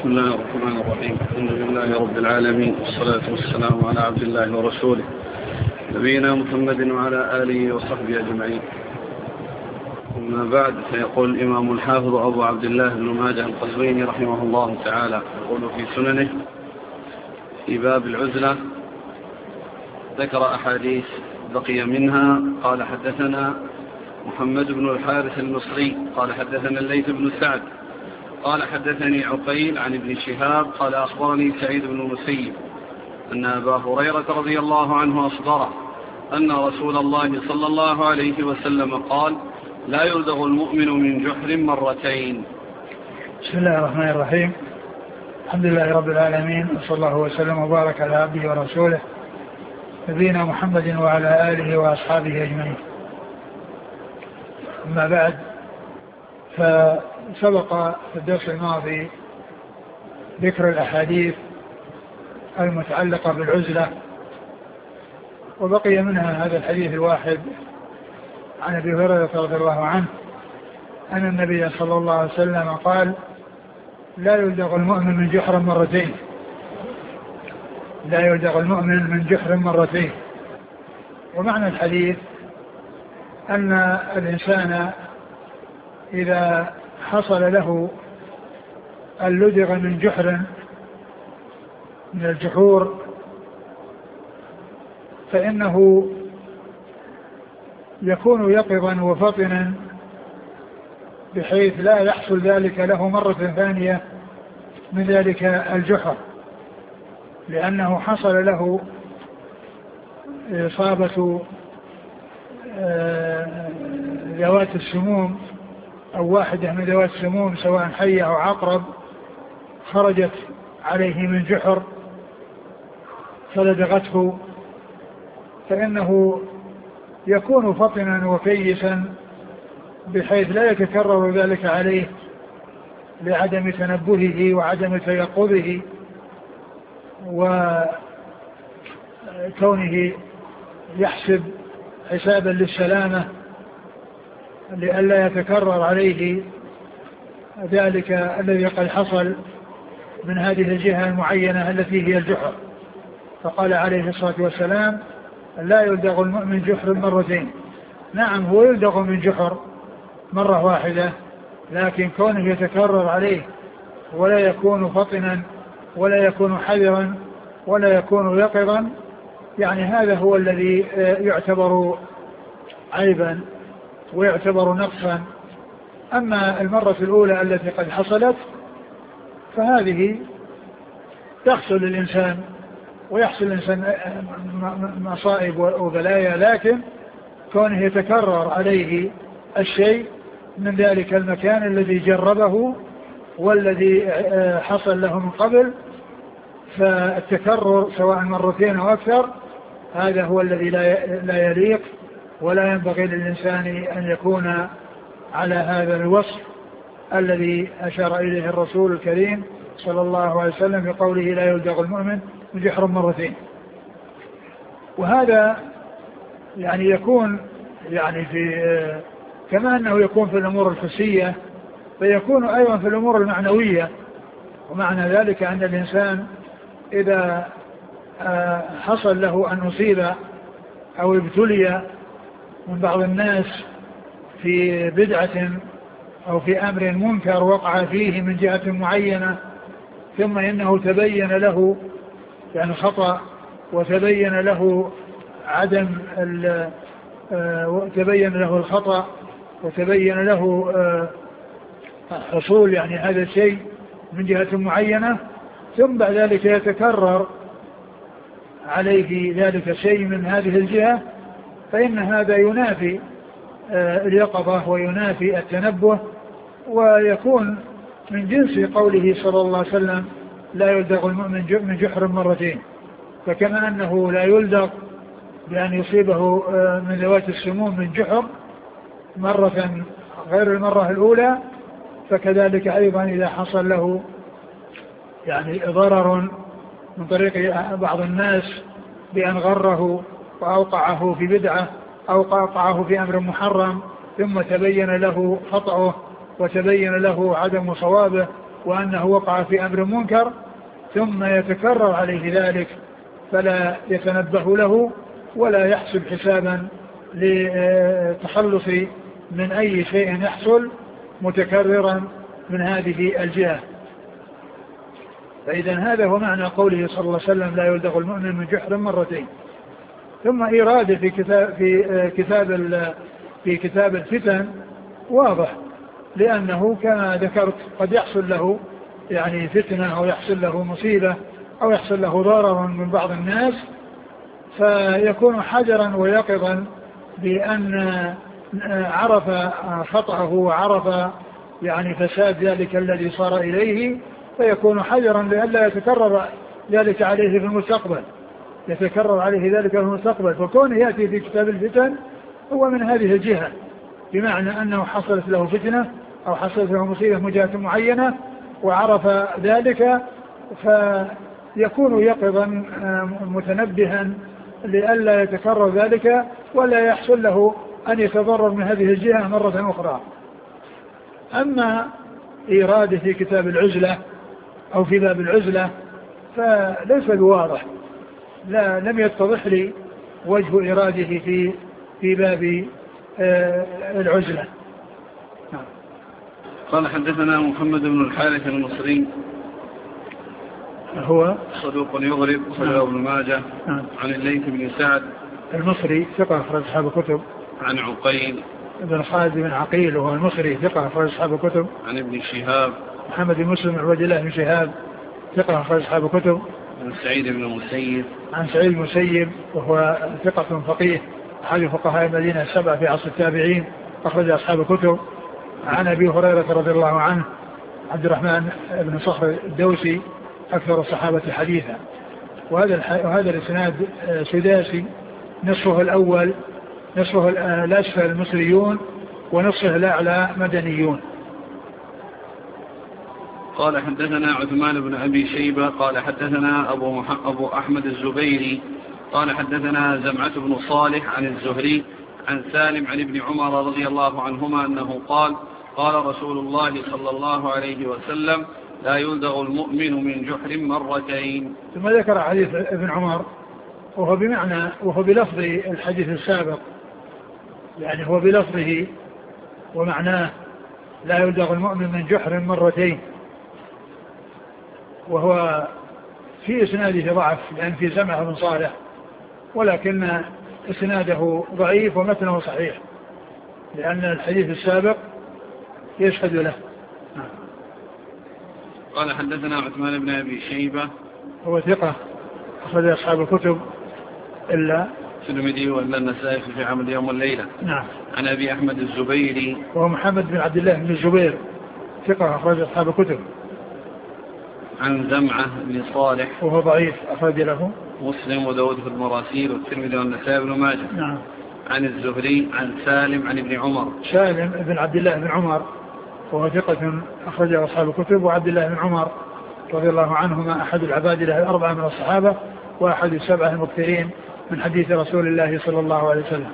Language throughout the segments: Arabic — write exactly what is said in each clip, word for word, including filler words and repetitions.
بسم الله الرحمن الرحيم. الحمد لله رب العالمين، والصلاة والسلام على عبد الله ورسوله نبينا محمد وعلى آله وصحبه أجمعين. أما بعد، فيقول الإمام الحافظ أبو عبد الله بن ماجه القزويني رحمه الله تعالى يقول في سننه في باب العزلة، ذكر أحاديث بقي منها. قال حدثنا محمد بن الحارث المصري قال حدثنا الليث بن سعد قال حدثني عقيل عن ابن شهاب قال أخبرني سعيد بن المسيب أن أبا هريرة رضي الله عنه أخبره أن رسول الله صلى الله عليه وسلم قال: لا يلدغ المؤمن من جحر مرتين. بسم الله الرحمن الرحيم. الحمد لله رب العالمين، وصلى الله وسلم وبارك على عبده ورسوله نبينا محمد وعلى آله وأصحابه أجمعين. أما بعد، فسبق في الدرس الماضي ذكر الأحاديث المتعلقة بالعزلة، وبقي منها هذا الحديث الواحد عن أبي هريرة رضي الله عنه أن النبي صلى الله عليه وسلم قال: لا يلدغ المؤمن من جحر مرتين لا يلدغ المؤمن من جحر مرتين. ومعنى الحديث أن الإنسان إذا حصل له اللدغ من جحر من الجحور فإنه يكون يقظا وفطنا، بحيث لا يحصل ذلك له مرة ثانية من ذلك الجحر، لأنه حصل له إصابة ذوات السموم أو واحدة من ذوات السموم سواء حية أو عقرب خرجت عليه من جحر فلدغته، فإنه يكون فطنا وكيسا بحيث لا يتكرر ذلك عليه لعدم تنبهه وعدم تيقظه وكونه يحسب حسابا للسلامة لئلا يتكرر عليه ذلك الذي قد حصل من هذه الجهة المعينة التي هي الجحر. فقال عليه الصلاة والسلام: لا يلدغ المؤمن جحر مرتين. نعم، هو يلدغ من جحر مرة واحدة، لكن كونه يتكرر عليه ولا يكون فطنا ولا يكون حذرا ولا يكون يقظا، يعني هذا هو الذي يعتبر عيبا ويعتبر نقصا. أما المرة الأولى التي قد حصلت فهذه تحصل للإنسان ويحصل الإنسان مصائب وبلايا، لكن كونه يتكرر عليه الشيء من ذلك المكان الذي جربه والذي حصل له من قبل، فالتكرر سواء مرتين أو أكثر هذا هو الذي لا يليق، ولا ينبغي للإنسان أن يكون على هذا الوصف الذي أشار إليه الرسول الكريم صلى الله عليه وسلم بقوله: لا يلدغ المؤمن من جحر مرتين. وهذا يعني يكون يعني في كما أنه يكون في الأمور الحسية فيكون أيضا في الأمور المعنوية. ومعنى ذلك أن الإنسان إذا حصل له أن أصيب أو ابتلي من بعض الناس في بدعة أو في أمر منكر وقع فيه من جهة معينة، ثم إنه تبين له يعني خطأ وتبين له عدم تبين له الخطأ وتبين له حصول يعني هذا الشيء من جهة معينة، ثم بعد ذلك يتكرر عليه ذلك الشيء من هذه الجهة، فإن هذا ينافي اليقظة وينافي التنبه، ويكون من جنس قوله صلى الله عليه وسلم: لا يلدغ المؤمن من جحر مرتين. فكما أنه لا يلدغ بأن يصيبه من ذوات السموم من جحر مرة غير المرة الأولى، فكذلك أيضا إذا حصل له يعني ضرر من طريق بعض الناس بأن غره وأوقعه في بدعة أو وقعه في أمر محرم ثم تبين له خطأه وتبين له عدم صوابه وأنه وقع في أمر منكر ثم يتكرر عليه ذلك فلا يتنبه له ولا يحسب حسابا للتخلص من أي شيء يحصل متكررا من هذه الجهة. فإذا هذا هو معنى قوله صلى الله عليه وسلم لا يلدغ المؤمن من جحر مرتين. ثم إراده في كتاب في كتاب في كتاب الفتن واضح، لأنه كما ذكرت قد يحصل له يعني فتنة أو يحصل له مصيبة أو يحصل له ضرر من بعض الناس، فيكون حجرا ويقظا بأن عرف خطأه وعرف يعني فساد ذلك الذي صار إليه، فيكون حجرا لئلا يتكرر ذلك عليه في المستقبل يتكرر عليه ذلك في المستقبل. فكونه يأتي في كتاب الفتن هو من هذه الجهة، بمعنى أنه حصلت له فتنة أو حصلت له مصيبة من جهة معينة وعرف ذلك، فيكون يقظا متنبها لئلا يتكرر ذلك ولا يحصل له أن يتضرر من هذه الجهة مرة أخرى. أما إيراده في كتاب العزلة أو في باب العزلة فليس بواضح، لا لم يتضح لي وجه إراده في في باب آه العزلة. نعم. قال حدثنا محمد بن الحارث المصري هو صدوق يغرب وخرجه ابن ماجه. نعم. عن الليث بن سعد المصري ثقة أخرج أصحاب الكتب. عن عقيل بن خالد بن عقيل وهو المصري ثقة أخرج أصحاب الكتب. عن ابن شهاب محمد بن مسلم عبد الله بن شهاب ثقة أخرج أصحاب الكتب. عن سعيد بن المسيب عن سعيد بن المسيب وهو ثقة فقيه أحد فقهاء المدينة السبعة في عصر التابعين أخرج أصحاب الكتب. عن أبي هريرة رضي الله عنه عبد الرحمن بن صخر الدوسي أكثر الصحابة حديثا. وهذا وهذا الإسناد سداسي، نصفه الأول نصفه الأسفل المصريون ونصفه الأعلى مدنيون. قال حدثنا عثمان بن أبي شيبة قال حدثنا أبو, مح... أبو أحمد الزبيري قال حدثنا زمعة بن صالح عن الزهري عن سالم عن ابن عمر رضي الله عنهما أنه قال قال رسول الله صلى الله عليه وسلم لا يلدغ المؤمن من جحر مرتين. ثم ذكر حديث ابن عمر وهو بمعنى وهو بلفظ الحديث السابق، يعني هو بلفظه ومعناه لا يلدغ المؤمن من جحر مرتين، وهو في إسناده ضعف لأن في زمعة بن صالح، ولكن إسناده ضعيف ومتنه صحيح لأن الحديث السابق يشهد له. قال حدثنا عثمان بن أبي شيبة هو ثقة أخرج أصحاب الكتب إلا الترمذي وإلا النسائي في عمل يوم والليلة. نعم. عن أبي أحمد الزبيري وهو محمد بن عبد الله بن الزبير ثقة أخرج أصحاب الكتب. عن زمعة بن صالح وهو ضعيف أخرج له مسلم وداود في المراسيل والترمذي والنسائي بن ماجه. نعم. عن الزهري عن سالم عن ابن عمر سالم بن عبد الله بن عمر وهو ثقة أخرج أصحاب الكتب. وعبد الله بن عمر رضي الله عنهما أحد العباد له الأربعة من الصحابة وأحد السبعة المكثرين من حديث رسول الله صلى الله عليه وسلم.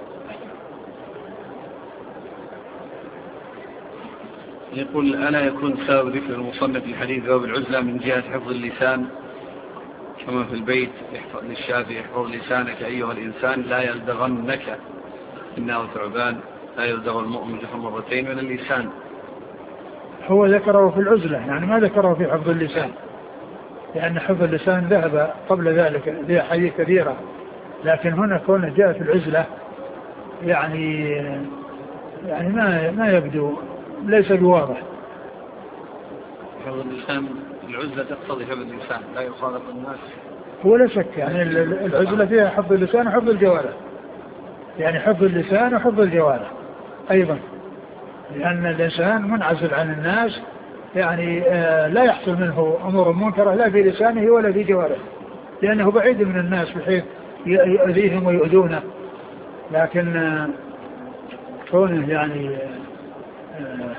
يقول ألا يكون سبب ذكر المصنف في حديث باب العزلة من جهة حفظ اللسان كما في البيت للشافعي احفظ لسانك أيها الإنسان لا يلدغنك إنه ثعبان لا يلدغ المؤمن جحر مرتين من اللسان. هو ذكره في العزلة يعني ما ذكره في حفظ اللسان، لأن حفظ اللسان ذهب قبل ذلك ذي حديث كثيرة، لكن هنا كونه جاء في العزلة يعني يعني ما ما يبدو ليس بواضح. حفظ اللسان العزلة تقتضي حفظ اللسان لا يخالط الناس. هو لا شك يعني العزلة فيها حفظ اللسان وحفظ الجوارح، يعني حفظ اللسان وحفظ الجوارح أيضا، لأن الإنسان منعزل عن الناس يعني آه لا يحصل منه أمور منكرة لا في لسانه ولا في جوارحه، لأنه بعيد من الناس بحيث يؤذيهم ويؤذونه. لكن آه كونه يعني آه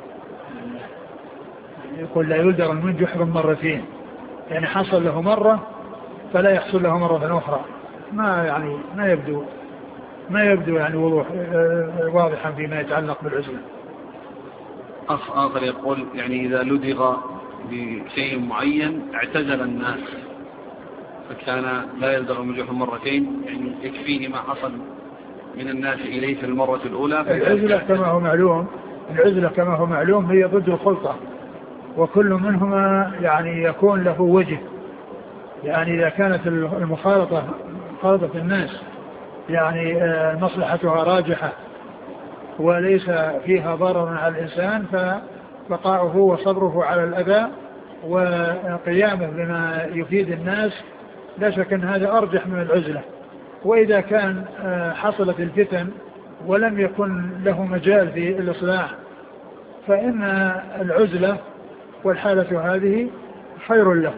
يقول لا يلدغ من جحر مرتين، يعني حصل له مرة فلا يحصل له مرة أخرى، ما يعني ما يبدو ما يبدو يعني وضوح واضحا فيما يتعلق بالعزلة. أخ آخر يقول يعني إذا لدغ بشيء معين اعتزل الناس فكان لا يلدغ المجوح مرتين، يعني يكفيه ما حصل من الناس إليه في المرة الأولى. العزلة كما هو معلوم العزلة كما هو معلوم هي ضد الخلطة، وكل منهما يعني يكون له وجه. يعني إذا كانت المخالطة مخالطة الناس يعني مصلحتها راجحة وليس فيها ضرر على الإنسان فبقاؤه وصبره على الأذى وقيامه بما يفيد الناس لا شك أن هذا أرجح من العزلة. وإذا كان حصلت الفتن ولم يكن له مجال في الإصلاح فإن العزلة والحالة هذه خير له.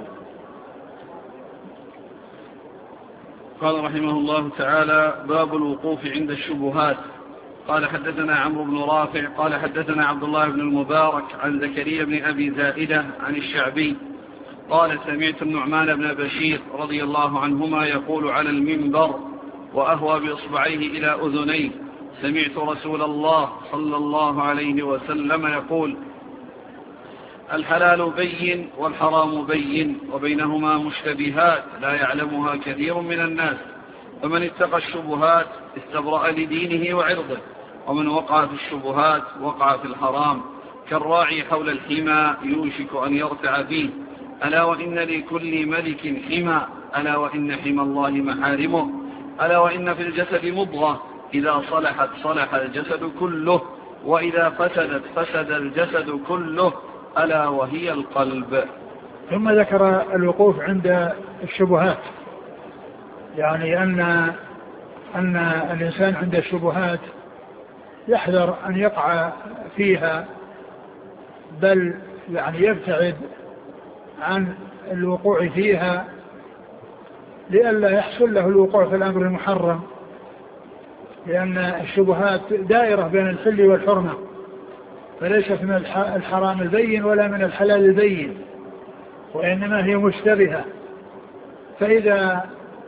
قال رحمه الله تعالى: باب الوقوف عند الشبهات. قال حدثنا عمرو بن رافع قال حدثنا عبد الله بن المبارك عن زكريا بن أبي زائدة عن الشعبي قال: سمعت النعمان بن بشير رضي الله عنهما يقول على المنبر وأهوى بإصبعيه إلى أذنيه: سمعت رسول الله صلى الله عليه وسلم يقول: الحلال بين والحرام بين وبينهما مشتبهات لا يعلمها كثير من الناس، فمن اتقى الشبهات استبرأ لدينه وعرضه، ومن وقع في الشبهات وقع في الحرام، كالراعي حول الحمى يوشك أن يرتع فيه. ألا وإن لكل ملك حمى، ألا وإن حمى الله محارمه، ألا وإن في الجسد مضغة إذا صلحت صلح الجسد كله، وإذا فسدت فسد الجسد كله، ألا وهي القلب. ثم ذكر الوقوف عند الشبهات، يعني أن أن الإنسان عند الشبهات يحذر أن يقع فيها، بل يعني يبتعد عن الوقوع فيها لئلا يحصل له الوقوع في الأمر المحرم، لأن الشبهات دائرة بين الحل والحرمة، فليست من الحرام البين ولا من الحلال البين، وإنما هي مشتبهة. فإذا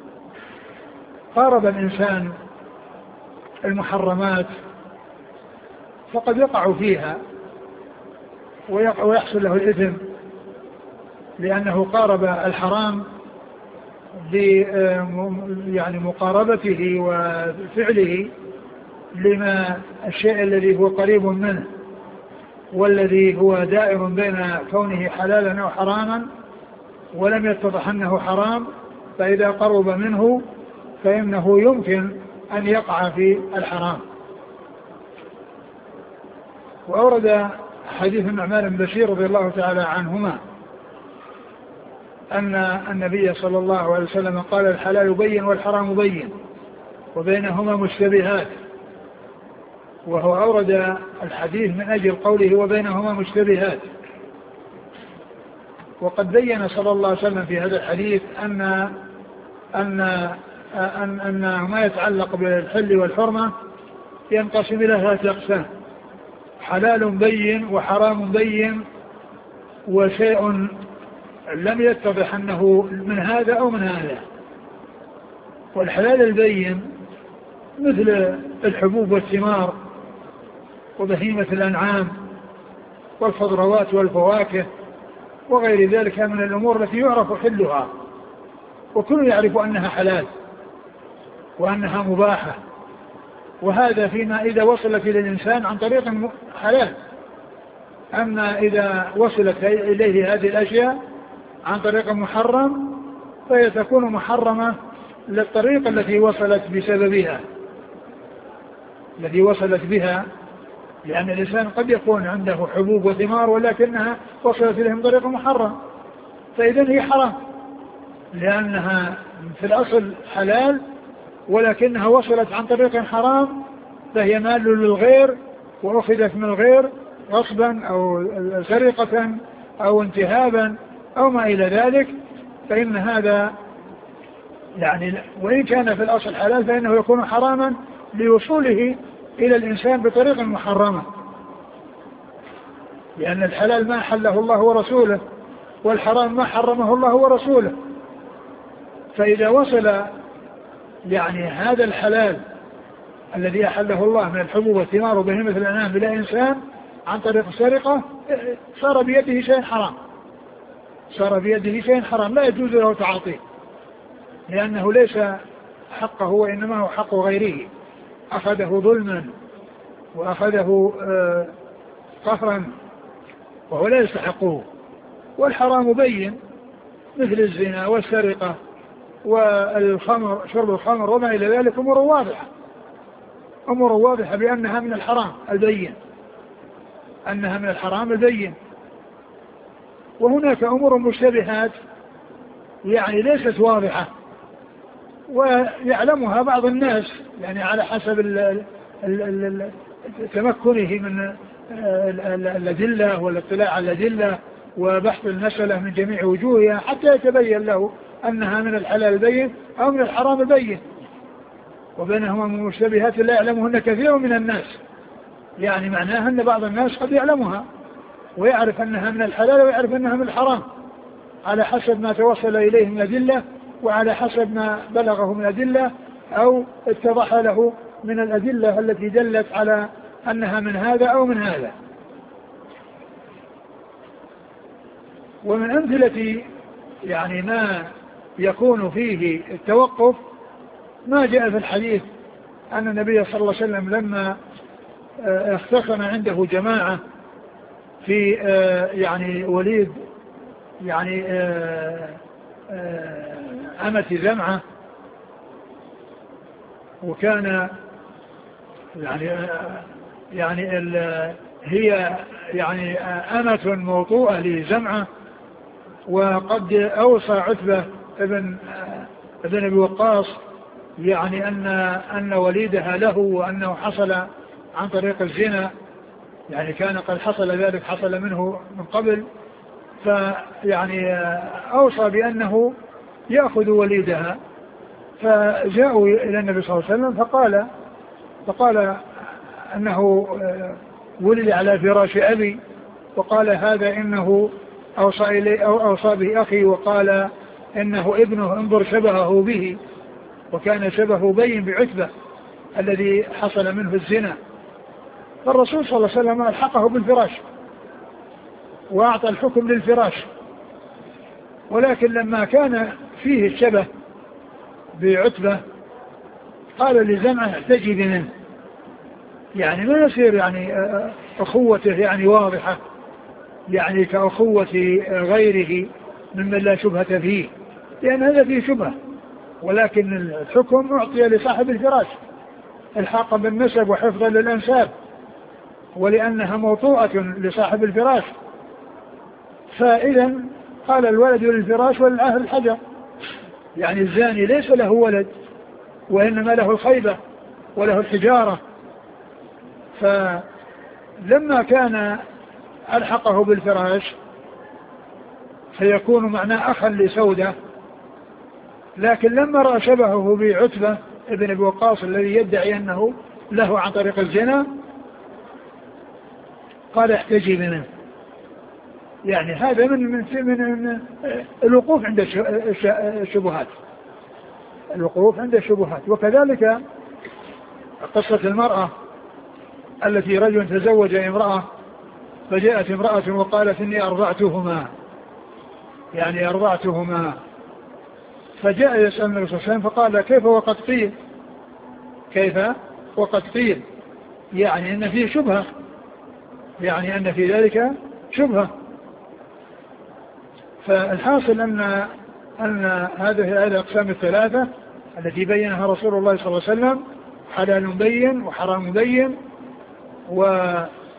قارب الإنسان المحرمات فقد يقع فيها ويحصل له الإثم، لأنه قارب الحرام ب يعني مقاربته وفعله لما الشيء الذي هو قريب منه والذي هو دائر بين كونه حلالا أو حراما ولم يتضح أنه حرام، فإذا قرب منه فإنه يمكن أن يقع في الحرام. وأورد حديث النعمان بن بشير رضي الله تعالى عنهما أن النبي صلى الله عليه وسلم قال: الحلال بين والحرام بين وبينهما مشتبهات. وهو أورد الحديث من أجل قوله وبينهما مشتبهات. وقد بين صلى الله عليه وسلم في هذا الحديث أن أن أن, أن ما يتعلق بالحل والحرمة ينقسم إلى ثلاثة أقسام: حلال بين وحرام بين وشيء لم يتضح أنه من هذا أو من هذا. والحلال البين مثل الحبوب والثمار وبهيمة الأنعام والخضروات والفواكه وغير ذلك من الأمور التي يعرف حلها وكل يعرف أنها حلال وأنها مباحة، وهذا فيما إذا وصلت إلى الإنسان عن طريق حلال. أما إذا وصلت إليه هذه الأشياء عن طريق محرم فهي تكون محرمة للطريقة التي وصلت بسببها التي وصلت بها، لأن الإنسان قد يكون عنده حبوب وثمار ولكنها وصلت إليه من طريق محرم، فإذن هي حرام لأنها في الأصل حلال ولكنها وصلت عن طريق حرام، فهي مال للغير وأخذت من الغير غصبا أو سرقة أو انتهابا أو ما إلى ذلك، فإن هذا يعني وإن كان في الأصل حلال فإنه يكون حراما لوصوله إلى الإنسان بطريق محرمة، لأن الحلال ما حله الله ورسوله والحرام ما حرمه الله ورسوله. فإذا وصل يعني هذا الحلال الذي أحله الله من الحبوب والثمار وبهيمة الأنعام إلى إنسان عن طريق السرقة صار بيده شيء حرام، صار بيده شيء حرام لا يجوز له تعاطيه، لأنه ليس حقه وإنما هو حق غيره، أخذه ظلما وأخذه قهرا وهو لا يستحقه. والحرام بين مثل الزنا والسرقة والخمر، شرب الخمر وما إلى ذلك، أمور واضحة، أمور واضحة بأنها من الحرام البين، أنها من الحرام البين. وهناك أمور مشتبهات يعني ليست واضحة ويعلمها بعض الناس يعني على حسب ال ال ال تمكنه من الأدلة والاطلاع على الأدلة وبحث المسألة من جميع وجوهها حتى يتبين له أنها من الحلال البين أو من الحرام البين. وبينهما من المشتبهات لا يعلمهن كثير من الناس، يعني معناها أن بعض الناس قد يعلمها ويعرف أنها من الحلال ويعرف أنها من الحرام على حسب ما توصل إليه من أدلة وعلى حسب ما بلغه من أدلة أو اتضح له من الأدلة التي دلت على أنها من هذا أو من هذا. ومن أمثلة يعني ما يكون فيه التوقف ما جاء في الحديث أن النبي صلى الله عليه وسلم لما اختصم عنده جماعة في يعني وليد يعني أمة زمعة، وكان يعني يعني هي يعني أمة موطوءة لزمعة، وقد أوصى عتبة ابن ابن أبي وقاص يعني أن أن وليدها له وأنه حصل عن طريق الزنا، يعني كان قد حصل ذلك حصل منه من قبل، فيعني أوصى بأنه يأخذ وليدها. فجاءوا إلى النبي صلى الله عليه وسلم فقال فقال أنه ولد على فراش أبي، وقال هذا إنه أوصى إلي أو أوصى به أخي، وقال إنه ابنه انظر شبهه به، وكان شبهه بين بعتبة الذي حصل منه الزنا. فالرسول صلى الله عليه وسلم ألحقه بالفراش وأعطى الحكم للفراش، ولكن لما كان فيه الشبه بعتبة قال لزمعة احتجبي منه، يعني ما يصير يعني أخوته يعني واضحة يعني كأخوة غيره ممن لا شبهة فيه، لأن هذا فيه شبهة، ولكن الحكم أعطي لصاحب الفراش الحاقا بالنسب وحفظا للأنساب، ولأنها موطوءة لصاحب الفراش. فإذا قال الولد للفراش وللعاهر الحجر، يعني الزاني ليس له ولد وإنما له الخيبة وله الحجارة. فلما كان ألحقه بالفراش فيكون معناه أخا لسودة، لكن لما رأى شبهه بعتبة ابن أبي وقاص الذي يدعي أنه له عن طريق الزنا قال احتجي منه. يعني هذا من من من الوقوف عند الشبهات، الوقوف عند الشبهات. وكذلك قصة المرأة التي رجل تزوج امرأة فجاءت امرأة وقالت إني أرضعتهما، يعني أرضعتهما، فجاء يسأل النبي صلى الله عليه وسلم فقال كيف وقد قيل، كيف وقد قيل، يعني أن فيه شبهة، يعني أن في ذلك شبهة. فالحاصل أن أن هذه الأقسام الثلاثة التي بينها رسول الله صلى الله عليه وسلم حلال بين وحرام بين و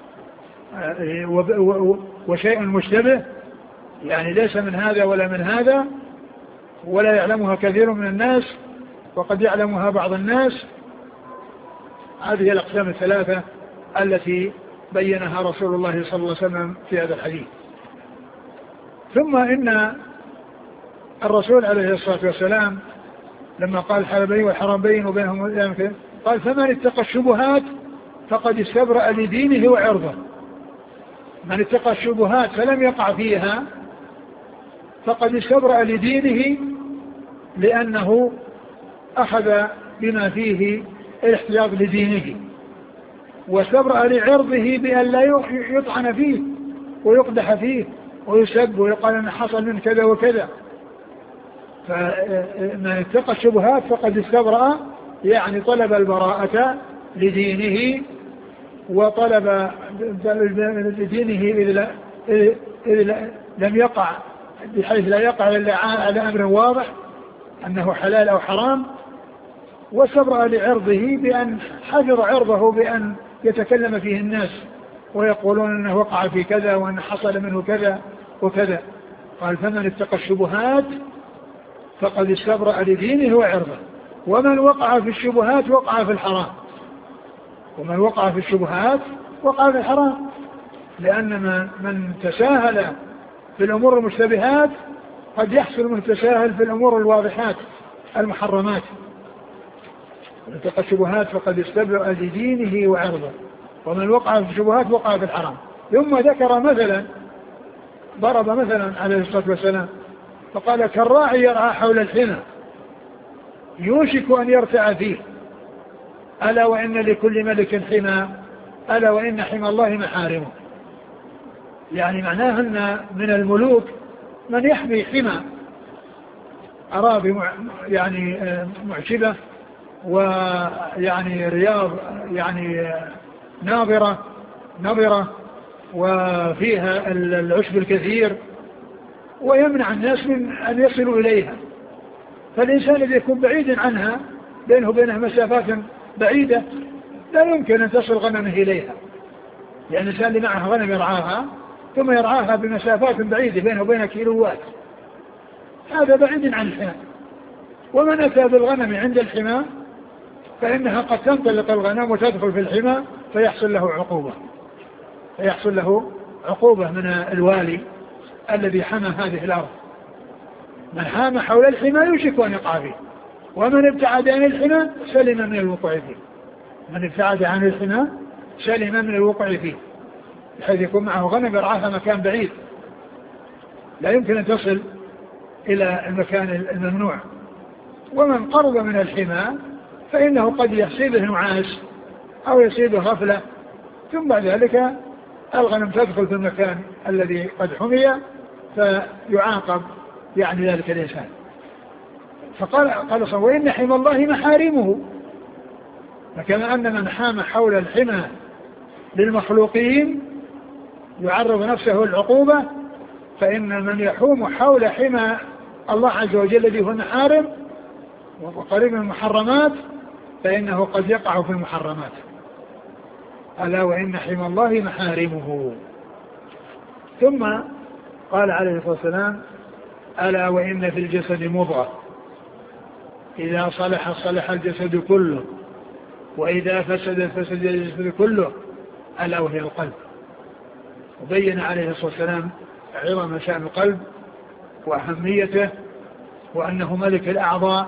وشيء مشتبه، يعني ليس من هذا ولا من هذا، ولا يعلمها كثير من الناس وقد يعلمها بعض الناس. هذه الأقسام الثلاثة التي بينها رسول الله صلى الله عليه وسلم في هذا الحديث. ثم إن الرسول عليه الصلاة والسلام لما قال حلال بين والحرام بين وبينهم قال فمن اتقى الشبهات فقد استبرأ لدينه وعرضه. من اتقى الشبهات فلم يقع فيها فقد استبرأ لدينه، لأنه أخذ بما فيه الاحتياط لدينه، واستبرأ لعرضه بأن لا يطعن فيه ويقدح فيه ويسب ويقال أن حصل من كذا وكذا. فمن اتقى الشبهات فقد استبرأ، يعني طلب البراءة لدينه، وطلب لدينه إذ لم يقع، بحيث لا يقع إلا على أمر واضح أنه حلال أو حرام. واستبرأ لعرضه بأن حجر عرضه بأن يتكلم فيه الناس ويقولون أنه وقع في كذا وأن حصل منه كذا وكذا. قال فمن اتقى الشبهات فقد استبرأ لدينه وعرضه، ومن وقع في الشبهات وقع في الحرام، ومن وقع في الشبهات وقع في الحرام، لأن من تساهل في الأمور المشتبهات قد يحصل من تساهل في الأمور الواضحات المحرمات. اتقى الشبهات فقد استبرأ لدينه وعرضه، ومن وقع في الشبهات وقع في الحرام. ثم ذكر مثلا، ضرب مثلا عليه الصلاة والسلام فقال كالراعي يرعى حول الحمى يوشك أن يرتع فيه، ألا وإن لكل ملك حمى، ألا وإن حمى الله محارمه. يعني معناه أن من الملوك من يحمي حمى أراضي يعني معشبة ويعني رياض يعني ناظرة نظرة وفيها العشب الكثير، ويمنع الناس من أن يصلوا إليها. فالإنسان الذي يكون بعيد عنها بينه وبينها مسافات بعيدة لا يمكن أن تصل غنمه إليها، يعني الإنسان اللي معه غنم يرعاها ثم يرعاها بمسافات بعيدة بينه وبينها كيلوات، هذا بعيد عن الحمى. ومن أتى بالغنم عند الحمى فإنها قد تنطلق الغنم وتدخل في الحمى فيحصل له عقوبة، فيحصل له عقوبة من الوالي الذي حمى هذه الأرض. من حام حول الحمى يوشك أن يقع فيه، ومن ابتعد عن الحمى سلم من الوقوع فيه. من ابتعد عن الحمى سلم من الوقوع فيه، بحيث يكون معه غنم يرعاها مكان بعيد لا يمكن أن تصل إلى المكان الممنوع. ومن قرب من الحمى فإنه قد يصيبه نعاس أو يصيبه غفلة، ثم بعد ذلك الغنم تدخل في المكان الذي قد حمي فيعاقب يعني ذلك الإنسان. فقال قال صلى وإن حمى الله محارمه، فكما أن من حام حول الحمى للمخلوقين يعرض نفسه العقوبة، فإن من يحوم حول حمى الله عز وجل الذي هو المحارم وقريب من المحرمات فإنه قد يقع في المحرمات. ألا وإن حمى الله محارمه. ثم قال عليه الصلاة والسلام ألا وإن في الجسد مضغة إذا صلح صلح الجسد كله وإذا فسد فسد الجسد كله ألا وهي القلب. وبين عليه الصلاة والسلام عظم شأن القلب وأهميته، وأنه ملك الأعضاء،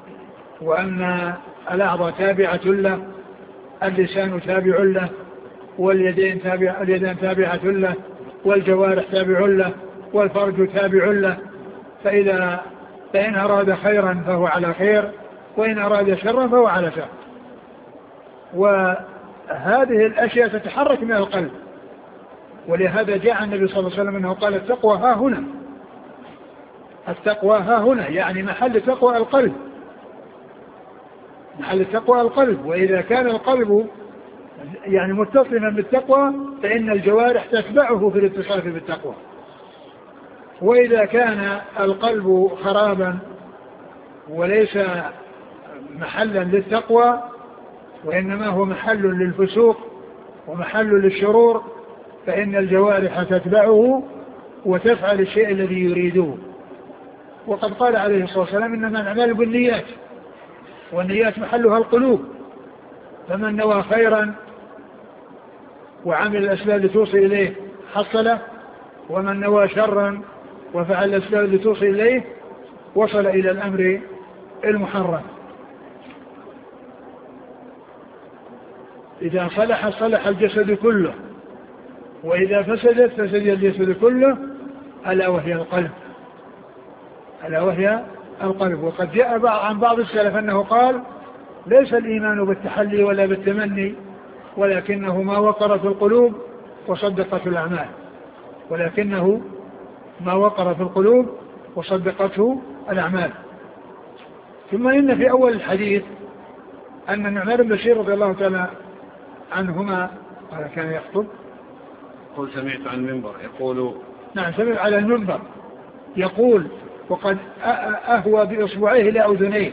وأن الأعضاء تابعة له، اللسان تابع له، واليدين تابع اليدين تابعة له، والجوارح تابع له، والفرج تابع له. فإذا فإن أراد خيرا فهو على خير، وإن أراد شرا فهو على شر. وهذه الأشياء تتحرك من القلب، ولهذا جاء النبي صلى الله عليه وسلم أنه قال التقوى ها هنا، التقوى ها هنا، يعني محل تقوى القلب، محل تقوى القلب. وإذا كان القلب يعني متصلا بالتقوى فإن الجوارح تتبعه في الاتصاف بالتقوى. وإذا كان القلب خرابا وليس محلا للتقوى وإنما هو محل للفسوق ومحل للشرور فإن الجوارح تتبعه وتفعل الشيء الذي يريده. وقد قال عليه الصلاة والسلام إنما الأعمال بالنيات، والنيات محلها القلوب، فمن نوى خيرا وعمل الأسباب لتوصل إليه حصله، ومن نوى شرا وفعل الأسباب لتوصل إليه وصل إلى الأمر المحرم. إذا صلح صلح الجسد كله، وإذا فسدت فسد الجسد كله، ألا وهي القلب، ألا وهي القلب. وقد جاء عن بعض السلف أنه قال ليس الإيمان بالتحلي ولا بالتمني، ولكنه ما وقر في القلوب وصدقته الأعمال ولكنه ما وقر في القلوب وصدقته الأعمال. ثم إن في أول الحديث أن النعمان بن بشير رضي الله تعالى عنهما قال كان يخطب قل سمعت عن المنبر يقول نعم سمع على المنبر يقول وقد أهوى بإصبعيه إلى أذنيه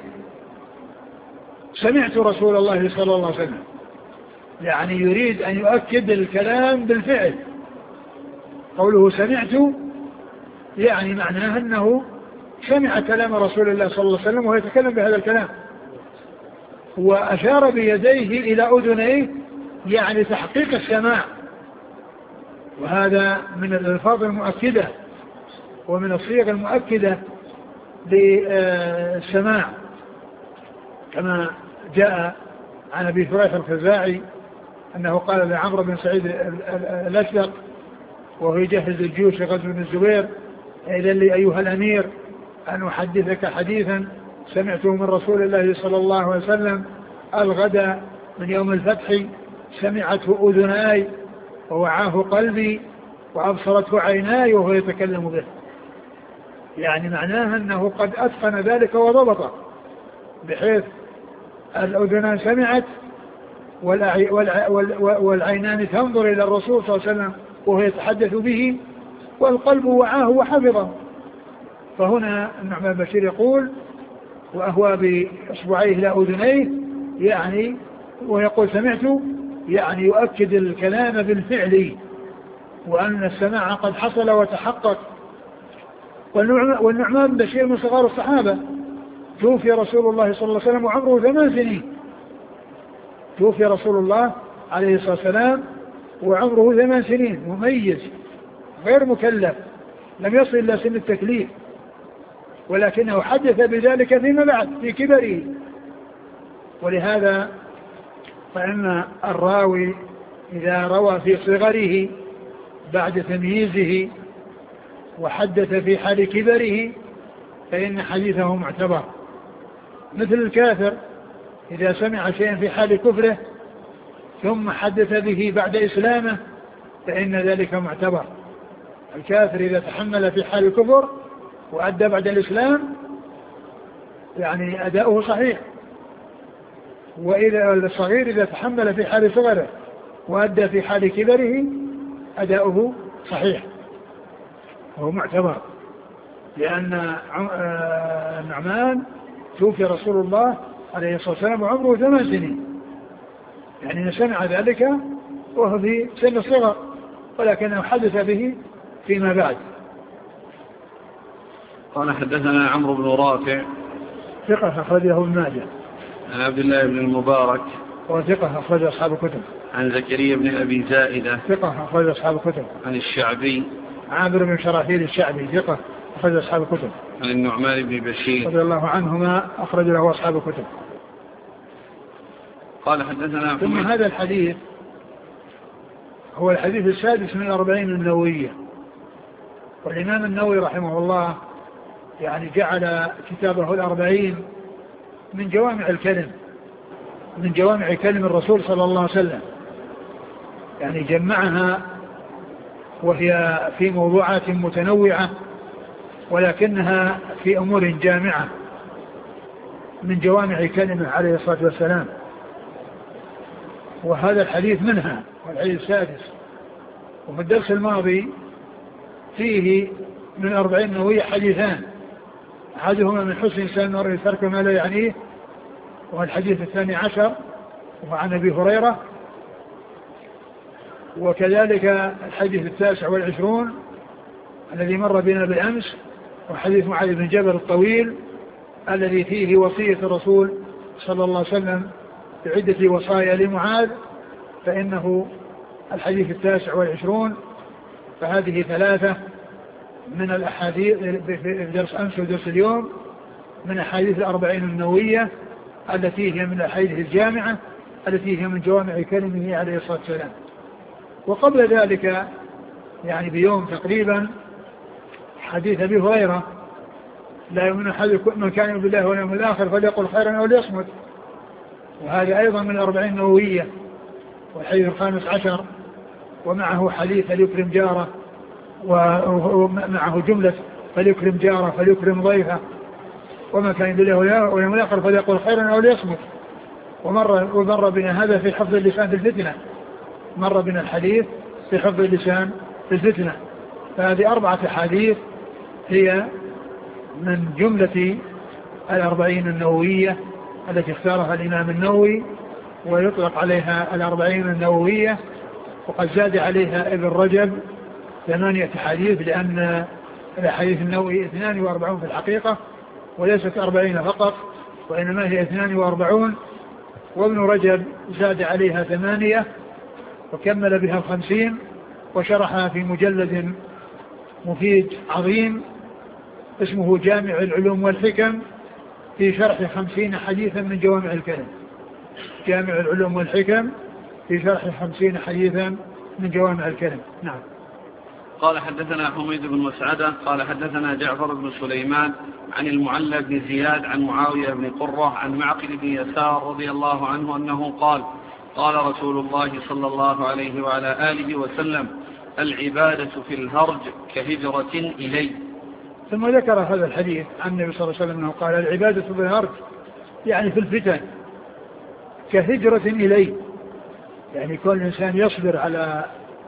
سمعت رسول الله صلى الله عليه وسلم، يعني يريد أن يؤكد الكلام بالفعل. قوله سمعت يعني معناه أنه سمع كلام رسول الله صلى الله عليه وسلم وهو يتكلم بهذا الكلام، وأشار بيديه إلى أذنيه يعني تحقيق السماع، وهذا من الألفاظ المؤكدة ومن الصيغ المؤكدة للسماع، كما جاء عن أبي فراش الخزاعي أنه قال لعمرو بن سعيد الأشدق وهو يجهز الجيوش لغزو بن الزبير: إذن لي أيها الأمير أن أحدثك حديثا سمعته من رسول الله صلى الله عليه وسلم الغد من يوم الفتح، سمعته أذناي ووعاه قلبي وأبصرته عيناي وهو يتكلم به. يعني معناها أنه قد أتقن ذلك وضبطه، بحيث الأذنان سمعت والعينان تنظر إلى الرسول صلى الله عليه وسلم وهو يتحدث به، والقلب وعاه وحفظه. فهنا النعمان بن بشير يقول وأهوى بإصبعيه إلى أذنيه، يعني ويقول سمعت يعني يؤكد الكلام بالفعل وأن السماع قد حصل وتحقق. والنعمان بن بشير من صغار الصحابة، توفي رسول الله صلى الله عليه وسلم وعمره ثمان سنين، توفي رسول الله عليه الصلاة والسلام وعمره ثمان سنين، مميز غير مكلف، لم يصل إلى سن التكليف، ولكنه حدث بذلك فيما بعد في كبره. ولهذا فإن الراوي إذا روى في صغره بعد تمييزه وحدث في حال كبره فإن حديثه معتبر، مثل الكافر إذا سمع شيئا في حال كفره ثم حدث به بعد إسلامه فإن ذلك معتبر. الكافر إذا تحمل في حال الكفر وأدى بعد الإسلام يعني أداؤه صحيح، وإذا الصغير إذا تحمل في حال صغره وأدى في حال كبره أداؤه صحيح وهو معتبر، لأن النعمان توفي رسول الله عليه الصلاة والسلام وعمره ثمان سنين، يعني سمع ذلك وهو في سن الصغر ولكنه حدث به فيما بعد. قال حدثنا عمرو بن رافع ثقة أخرجه ابن ماجه. عن عبد الله بن المبارك وثقة أخرج أصحاب الكتب. عن زكريا بن أبي زائدة ثقة أخرج أصحاب الكتب. عن الشعبي عامر بن شراحيل الشعبي ثقة أخرج أصحاب الكتب. عن النعمان بن بشير رضي الله عنهما أخرج له أصحاب الكتب. قال حدثنا ثم هذا الحديث هو الحديث السادس من الأربعين النووية، والإمام النووي رحمه الله يعني جعل كتابه الأربعين من جوامع الكلم، من جوامع كلم الرسول صلى الله عليه وسلم، يعني جمعها وهي في موضوعات متنوعة ولكنها في أمور جامعة من جوامع كلمه عليه الصلاة والسلام، وهذا الحديث منها والحديث السادس. وفي الدرس الماضي فيه من أربعين نووية حديثان، أحدهما من حسن إنسان المرء ترك ما لا يعنيه، والحديث الثاني عشر وعن أبي هريرة، وكذلك الحديث التاسع والعشرون الذي مر بنا بالأمس، وحديث معاذ بن جبل الطويل الذي فيه وصية الرسول صلى الله عليه وسلم بعدة وصايا لمعاذ، فإنه الحديث التاسع والعشرون. فهذه ثلاثة من الأحاديث في درس أمس ودرس اليوم من أحاديث الأربعين النووية التي هي من الأحاديث الجامعة التي هي من جوامع كلمه عليه الصلاة والسلام. وقبل ذلك يعني بيوم تقريبا حديث أبي هريرة: لا يؤمن أحدكم من كان يؤمن بالله واليوم الآخر فليقل خيرا أو ليصمت، وهذا أيضا من الأربعين النووية. والحديث الخامس عشر ومعه حديث فليكرم جاره ومعه جملة فليكرم جاره فليكرم ضيفه وما كان يدله ولم يقر فليقول خيرا أو ليصمت. ومر, ومر بنا هذا في حفظ اللسان في الفتنة، مر بنا الحديث في حفظ اللسان في الفتنة. فهذه أربعة حديث هي من جملة الأربعين النووية التي اختارها الإمام النووي، ويطلق عليها الأربعين النووية، وقد زاد عليها ابن رجب ثمانية حديث، لأن الحديث النووي اثنان واربعون في الحقيقة وليست أربعين فقط، وإنما هي اثنان واربعون، وابن رجب زاد عليها ثمانية وكمل بها الخمسين وشرحها في مجلد مفيد عظيم اسمه جامع العلوم والحكم في شرح خمسين حديثا من جوامع الكلم. جامع العلوم والحكم في شرح خمسين حديثا من جوامع الكلم. نعم. قال حدثنا حميد بن مسعدة قال حدثنا جعفر بن سليمان عن المعلى بن زياد عن معاوية بن قرة عن معقل بن يسار رضي الله عنه أنه قال قال رسول الله صلى الله عليه وعلى آله وسلم العبادة في الهرج كهجرة إلي. ثم ذكر هذا الحديث عن النبي صلى الله عليه وسلم أنه قال العبادة في الهرج يعني في الفتن كهجرة إلي، يعني كل إنسان يصبر على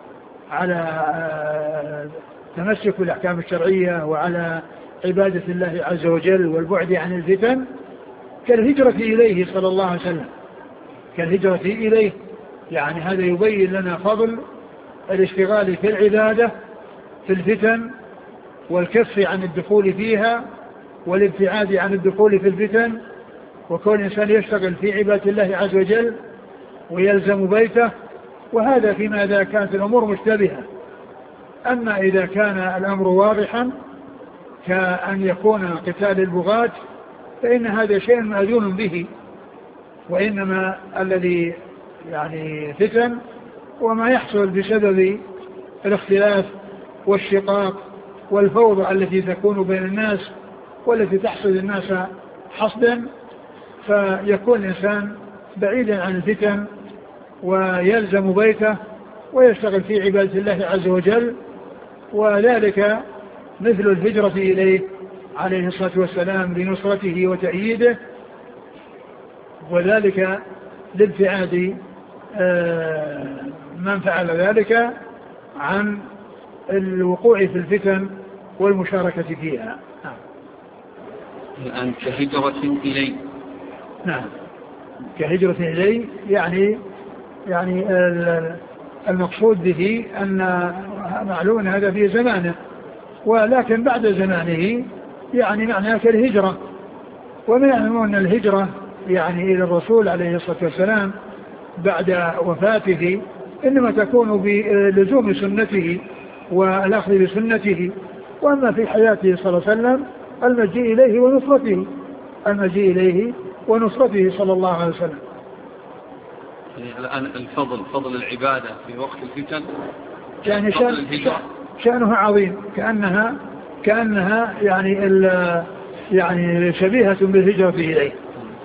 على تمسك بالأحكام الشرعية وعلى عبادة الله عز وجل والبعد عن الفتن كالهجرة إليه صلى الله عليه وسلم، كالهجرة إليه. يعني هذا يبين لنا فضل الاشتغال في العبادة في الفتن والكف عن الدخول فيها والابتعاد عن الدخول في الفتن، وكون الإنسان يشتغل في عبادة الله عز وجل ويلزم بيته، وهذا فيما إذا كانت الأمور مشتبهة. أما إذا كان الأمر واضحا كأن يكون قتال البغاة فإن هذا شيء مأذون به، وإنما الذي يعني فتن وما يحصل بسبب الاختلاف والشقاق والفوضى التي تكون بين الناس والتي تحصل الناس حصدا، فيكون الإنسان بعيدا عن الفتن ويلزم بيته ويشتغل في عبادة الله عز وجل، وذلك مثل الهجرة إليه عليه الصلاة والسلام لنصرته وتأييده، وذلك لابتعاد من فعل ذلك عن الوقوع في الفتن والمشاركة فيها. نعم. الآن كهجرة إليه. نعم كهجرة إليه يعني يعني المقصود به أن معلوم هذا في زمانه، ولكن بعد زمانه يعني معناه كالهجرة. ومن يعلمون الهجرة يعني إلى الرسول عليه الصلاة والسلام بعد وفاته إنما تكون بلزوم سنته والأخذ بسنته، وأما في حياته صلى الله عليه وسلم المجيء إليه ونصرته المجيء إليه ونصرته صلى الله عليه وسلم. الآن الفضل فضل العبادة في وقت الفتن يعني شأن شأنها عظيم، كأنها كأنها يعني يعني شبيهة بالهجرة إليه.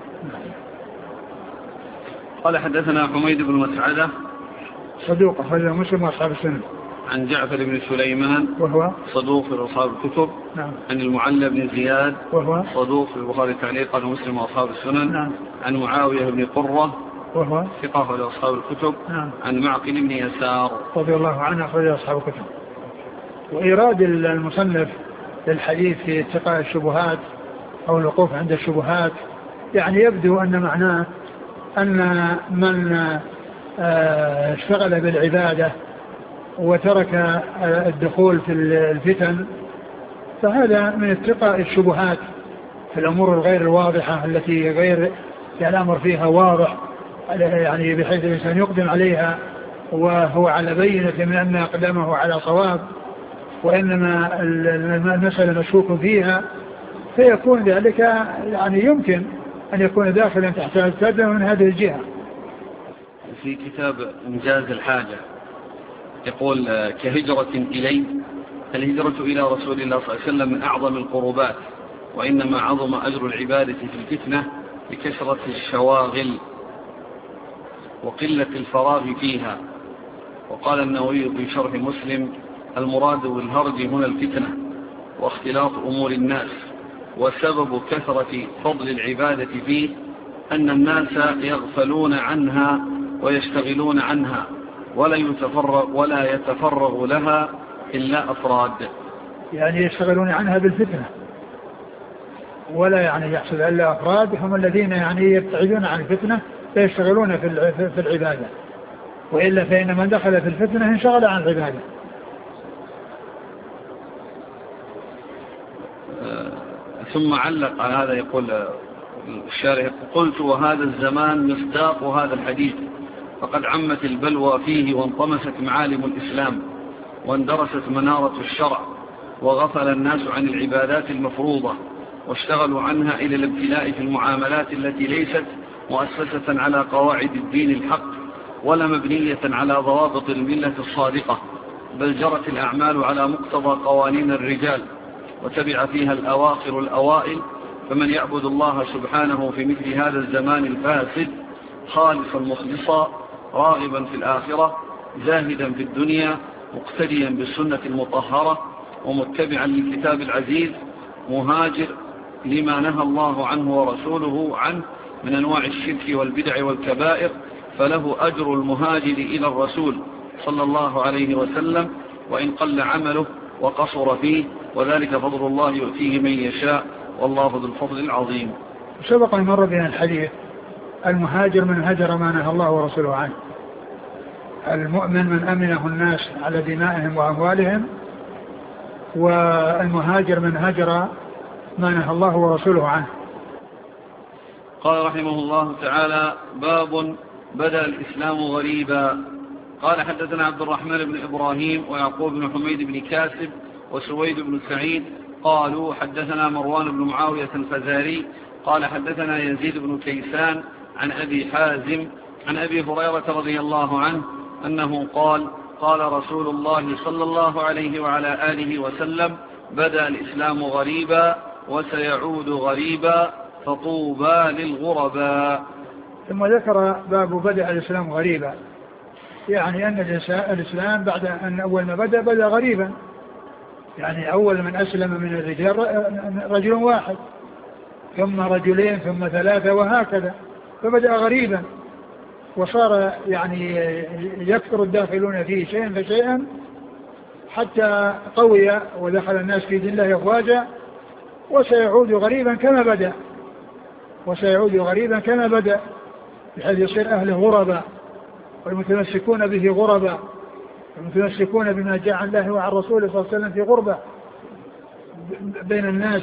قال حدثنا حميد بن مسعدة صدوق أخرج مسلم وأصحاب السنن. عن جعفر بن سليمان وهو صدوق في أصحاب الكتب. نعم. عن المعلى بن زياد وهو صدوق في البخاري تعليقا ومسلم وأصحاب السنن. نعم. عن معاوية بن قرة وهو ثقة في أصحاب الكتب. نعم. عن معقل بن يسار رضي الله عنه أخرج أصحاب الكتب. وإيراد المصنف للحديث في اتقاء الشبهات أو الوقوف عند الشبهات يعني يبدو أن معناه أن من اشتغل بالعبادة وترك الدخول في الفتن فهذا من اتقاء الشبهات في الأمور الغير الواضحة التي غير الأمر فيها واضح، يعني بحيث الإنسان يقدم عليها وهو على بينة من أن أقدامه على صواب، وإنما المسألة مشكوك فيها، فيكون ذلك يعني يمكن أن يكون داخلا تحت الفتنة من هذه الجهة. في كتاب إنجاز الحاجة يقول كهجرة إلي، الهجرة إلى رسول الله صلى الله عليه وسلم من أعظم القربات، وإنما عظم أجر العبادة في الفتنة بكثرة الشواغل. وقلة الفراغ فيها. وقال النووي في شرح مسلم: المراد بالهرج هنا الفتنة واختلاط أمور الناس، وسبب كثرة فضل العبادة فيه أن الناس يغفلون عنها ويشتغلون عنها ولا يتفرغ, ولا يتفرغ لها إلا أفراد. يعني يشتغلون عنها بالفتنة، ولا يعني يحصل إلا أفراد هم الذين يعني يبتعدون عن الفتنة فيشتغلون في العبادة، وإلا فإن من دخل في الفتنة انشغل عن العبادة. ثم علق على هذا يقول الشارح: قلت وهذا الزمان مصداق هذا الحديث، فقد عمت البلوى فيه وانطمست معالم الإسلام واندرست منارة الشرع، وغفل الناس عن العبادات المفروضة واشتغلوا عنها إلى الابتلاء في المعاملات التي ليست مؤسسة على قواعد الدين الحق ولا مبنية على ضوابط الملة الصادقة، بل جرت الأعمال على مقتضى قوانين الرجال وتبع فيها الأواخر الأوائل. فمن يعبد الله سبحانه في مثل هذا الزمان الفاسد خالصا مخلصا راغبا في الآخرة زاهدا في الدنيا مقتديا بالسنة المطهرة ومتبعا للكتاب العزيز مهاجر لما نهى الله عنه ورسوله عنه من أنواع الشرك والبدع والكبائر، فله أجر المهاجر إلى الرسول صلى الله عليه وسلم وإن قل عمله وقصر فيه، وذلك فضل الله يؤتيه من يشاء والله ذو الفضل العظيم. سبق أن مر بنا الحديث: المهاجر من هجر ما نهى الله ورسوله عنه، المؤمن من أمنه الناس على دمائهم وأموالهم، والمهاجر من هجر ما نهى الله ورسوله عنه. قال رحمه الله تعالى: باب بدأ الإسلام غريبا. قال حدثنا عبد الرحمن بن إبراهيم ويعقوب بن حميد بن كاسب وسويد بن سعيد قالوا حدثنا مروان بن معاوية الفزاري قال حدثنا يزيد بن كيسان عن أبي حازم عن أبي هريرة رضي الله عنه أنه قال: قال رسول الله صلى الله عليه وعلى آله وسلم: بدأ الإسلام غريبا وسيعود غريبا فطوبى للغرباء. ثم ذكر باب بدأ الإسلام غريبا، يعني أن الإسلام بعد أن أول ما بدأ بدأ غريبا، يعني أول من أسلم من الرجال رجل واحد ثم رجلين ثم ثلاثة وهكذا، فبدأ غريبا وصار يعني يكثر الداخلون فيه شيئا فشيئا حتى قوي ودخل الناس في دين الله أفواجا، وسيعود غريبا كما بدأ وسيعود غريبا كما بدأ بحيث يصير أهله غربا والمتمسكون به غربا، المتمسكون بما جاء عن الله وعن رسوله صلى الله عليه وسلم في غربة بين الناس.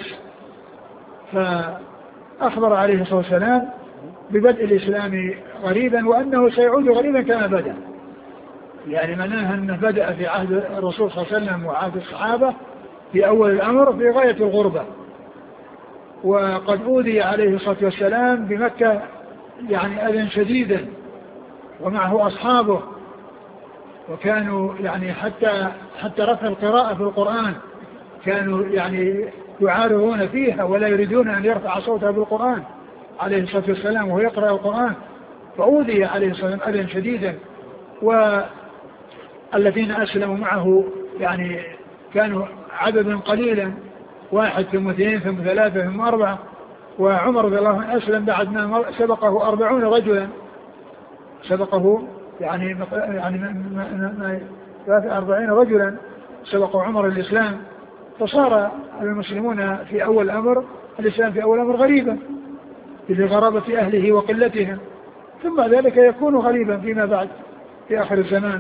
فأخبر عليه الصلاة والسلام ببدء الإسلام غريبا وأنه سيعود غريبا كما بدأ، يعني معناها أنه بدأ في عهد الرسول صلى الله عليه وسلم وعهد الصحابة في أول الأمر في غاية الغربة، وقد أوذي عليه الصلاة والسلام بمكة يعني أذى شديدا ومعه أصحابه، وكانوا يعني حتى حتى رفع القراءة في القرآن كانوا يعني يعارضون فيها ولا يريدون أن يرفع صوته بالقرآن عليه الصلاة والسلام وهو يقرأ القرآن، فأوذي عليه الصلاة والسلام أذى شديدا. والذين أسلموا معه يعني كانوا عددا قليلا، واحد ثم اثنين ثم ثلاثة ثم أربعة، وعمر رضي الله عنه أسلم بعد ما سبقه أربعون رجلا، سبقه يعني يعني ما أربعين رجلا سبقوا عمر الإسلام، فصار المسلمون في أول أمر الإسلام في أول أمر غريبا لغرابة أهله وقلتهم، ثم ذلك يكون غريبا فيما بعد في آخر الزمان.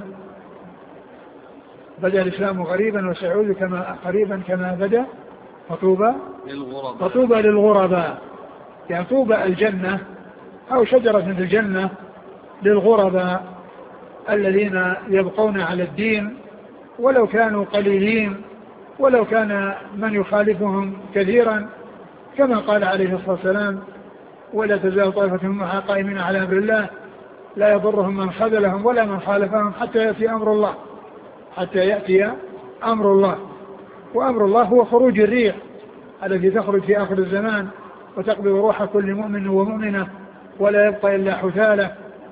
بدأ الإسلام غريبا وسيعود كما قريبا كما بدأ فطوبى فطوبى للغرباء، يعني طوبى الجنة أو شجرة في الجنة للغرباء الذين يبقون على الدين ولو كانوا قليلين ولو كان من يخالفهم كثيرا، كما قال عليه الصلاة والسلام: ولا تزال طائفة منهم قائمين على أمر الله لا يضرهم من خذلهم ولا من خالفهم حتى يأتي أمر الله حتى يأتي أمر الله. وأمر الله هو خروج الريح التي تخرج في آخر الزمان وتقبض روح كل مؤمن ومؤمنة ولا يبقى إلا حثالة،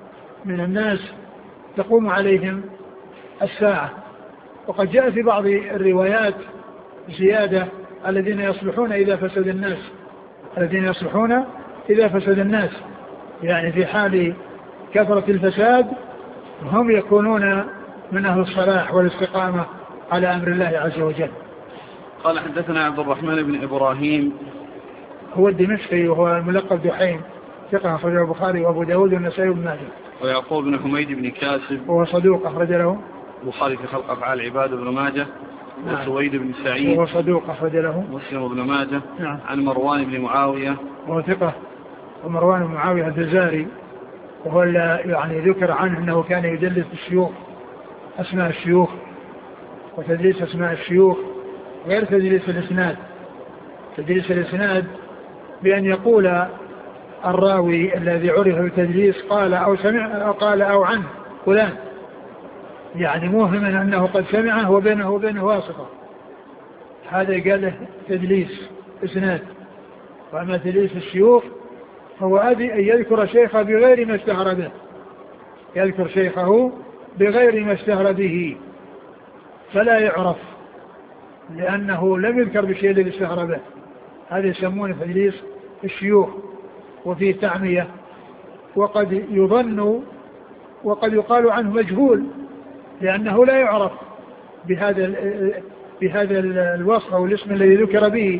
من الناس تقوم عليهم الساعة. وقد جاء في بعض الروايات زيادة الذين يصلحون إذا فسد الناس، الذين يصلحون إذا فسد الناس، يعني في حال كثرة الفساد هم يكونون من أهل الصلاح والاستقامة على أمر الله عز وجل. قال حدثنا عبد الرحمن بن إبراهيم هو الدمشقي وهو الملقب دحيم، ثقة أخرجه البخاري وأبو داود والنسائي وابن ماجه. ويعقوب بن حميد بن كاسب وهو صدوق أخرج له البخاري في خلق أفعال العباد وابن ماجه. نعم. وسويد بن سعيد وهو صدوق أخرج له مسلم وابن ماجه. نعم. عن مروان بن معاوية وهو ثقة. ومروان بن معاوية الفزاري وهو يعني ذكر عنه أنه كان يدلس الشيوخ أسماء الشيوخ وتدليس أسماء الشيوخ غير تدليس الإسناد. تدليس الإسناد بأن يقول الراوي الذي عرف بالتدليس قال أو سمع أو قال أو عنه فلان، يعني موهما أنه قد سمعه وبينه وبينه واسطة، هذا قال له تدليس إسناد. وأما تدليس الشيوخ هو أبي أن يذكر شيخه بغير ما اشتهر به، يذكر شيخه بغير ما اشتهر به فلا يعرف لأنه لم يذكر بشيء الذي اشتهر به، هذا يسمونه تدليس الشيوخ وفيه تعمية. وقد يظن وقد يقال عنه مجهول لأنه لا يعرف بهذا بهذا الوصف أو الاسم الذي ذكر به.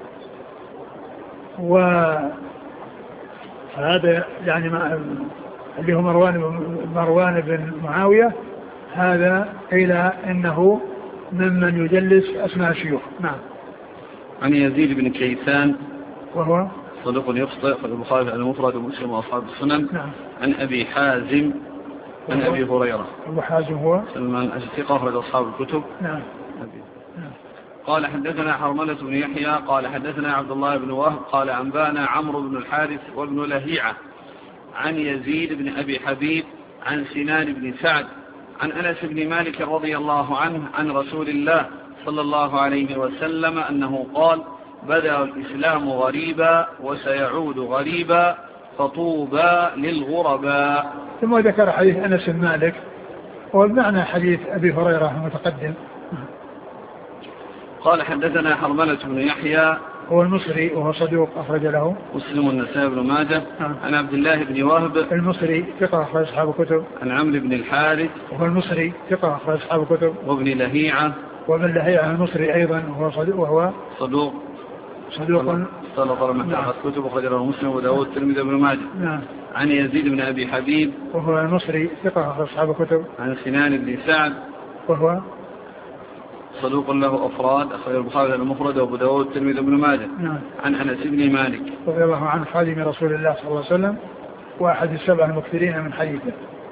وهذا يعني اللي هو مروان مروان بن معاوية هذا إلى أنه ممن يدلس أسماء الشيوخ. نعم. عن يزيد بن كيسان وهو صدوق يخطئ في البخاري المفرد ومسلم وأصحاب السنن. نعم. عن أبي حازم عن أبي هريرة. أبو حازم هو سلمان الثقة أخرج أصحاب الكتب. نعم. نعم. قال حدثنا حرملة بن يحيى قال حدثنا عبد الله بن وهب قال أنبانا عمرو بن الحارث وابن لهيعة عن يزيد بن أبي حبيب عن سنان بن سعد عن أنس بن مالك رضي الله عنه عن رسول الله صلى الله عليه وسلم أنه قال بدأ الإسلام غريبا وسيعود غريبا فطوبى للغرباء. ثم ذكر حديث أنس بن مالك والمعنى حديث أبي هريرة المتقدم. قال حدثنا حرملة بن يحيى هو المصري وهو صدوق أخرج له مسلم والنسائي بن ماجه. نعم. عن عبد الله بن وهب المصري ثقة أخرج أصحاب الكتب. عن عمرو بن الحارث وهو المصري ثقة أخرج أصحاب الكتب. وابن لهيعة وابن لهيعة المصري أيضا وهو صدوق وهو صدوق صدوق صلى الله عليه كتب أخرج له مسلم وداود الترمذي بن ماجه. نعم. عن يزيد بن أبي حبيب وهو المصري ثقة أخرج أصحاب الكتب. عن سنان بن سعد وهو صدوق له أفراد أخرج البخاري المفرد وأبو داود الترمذي بن ماجه. نعم. عن أنس بن مالك رضي الله عنه خادم رسول الله صلى الله عليه وسلم وأحد السبع المكثرين من حديثه.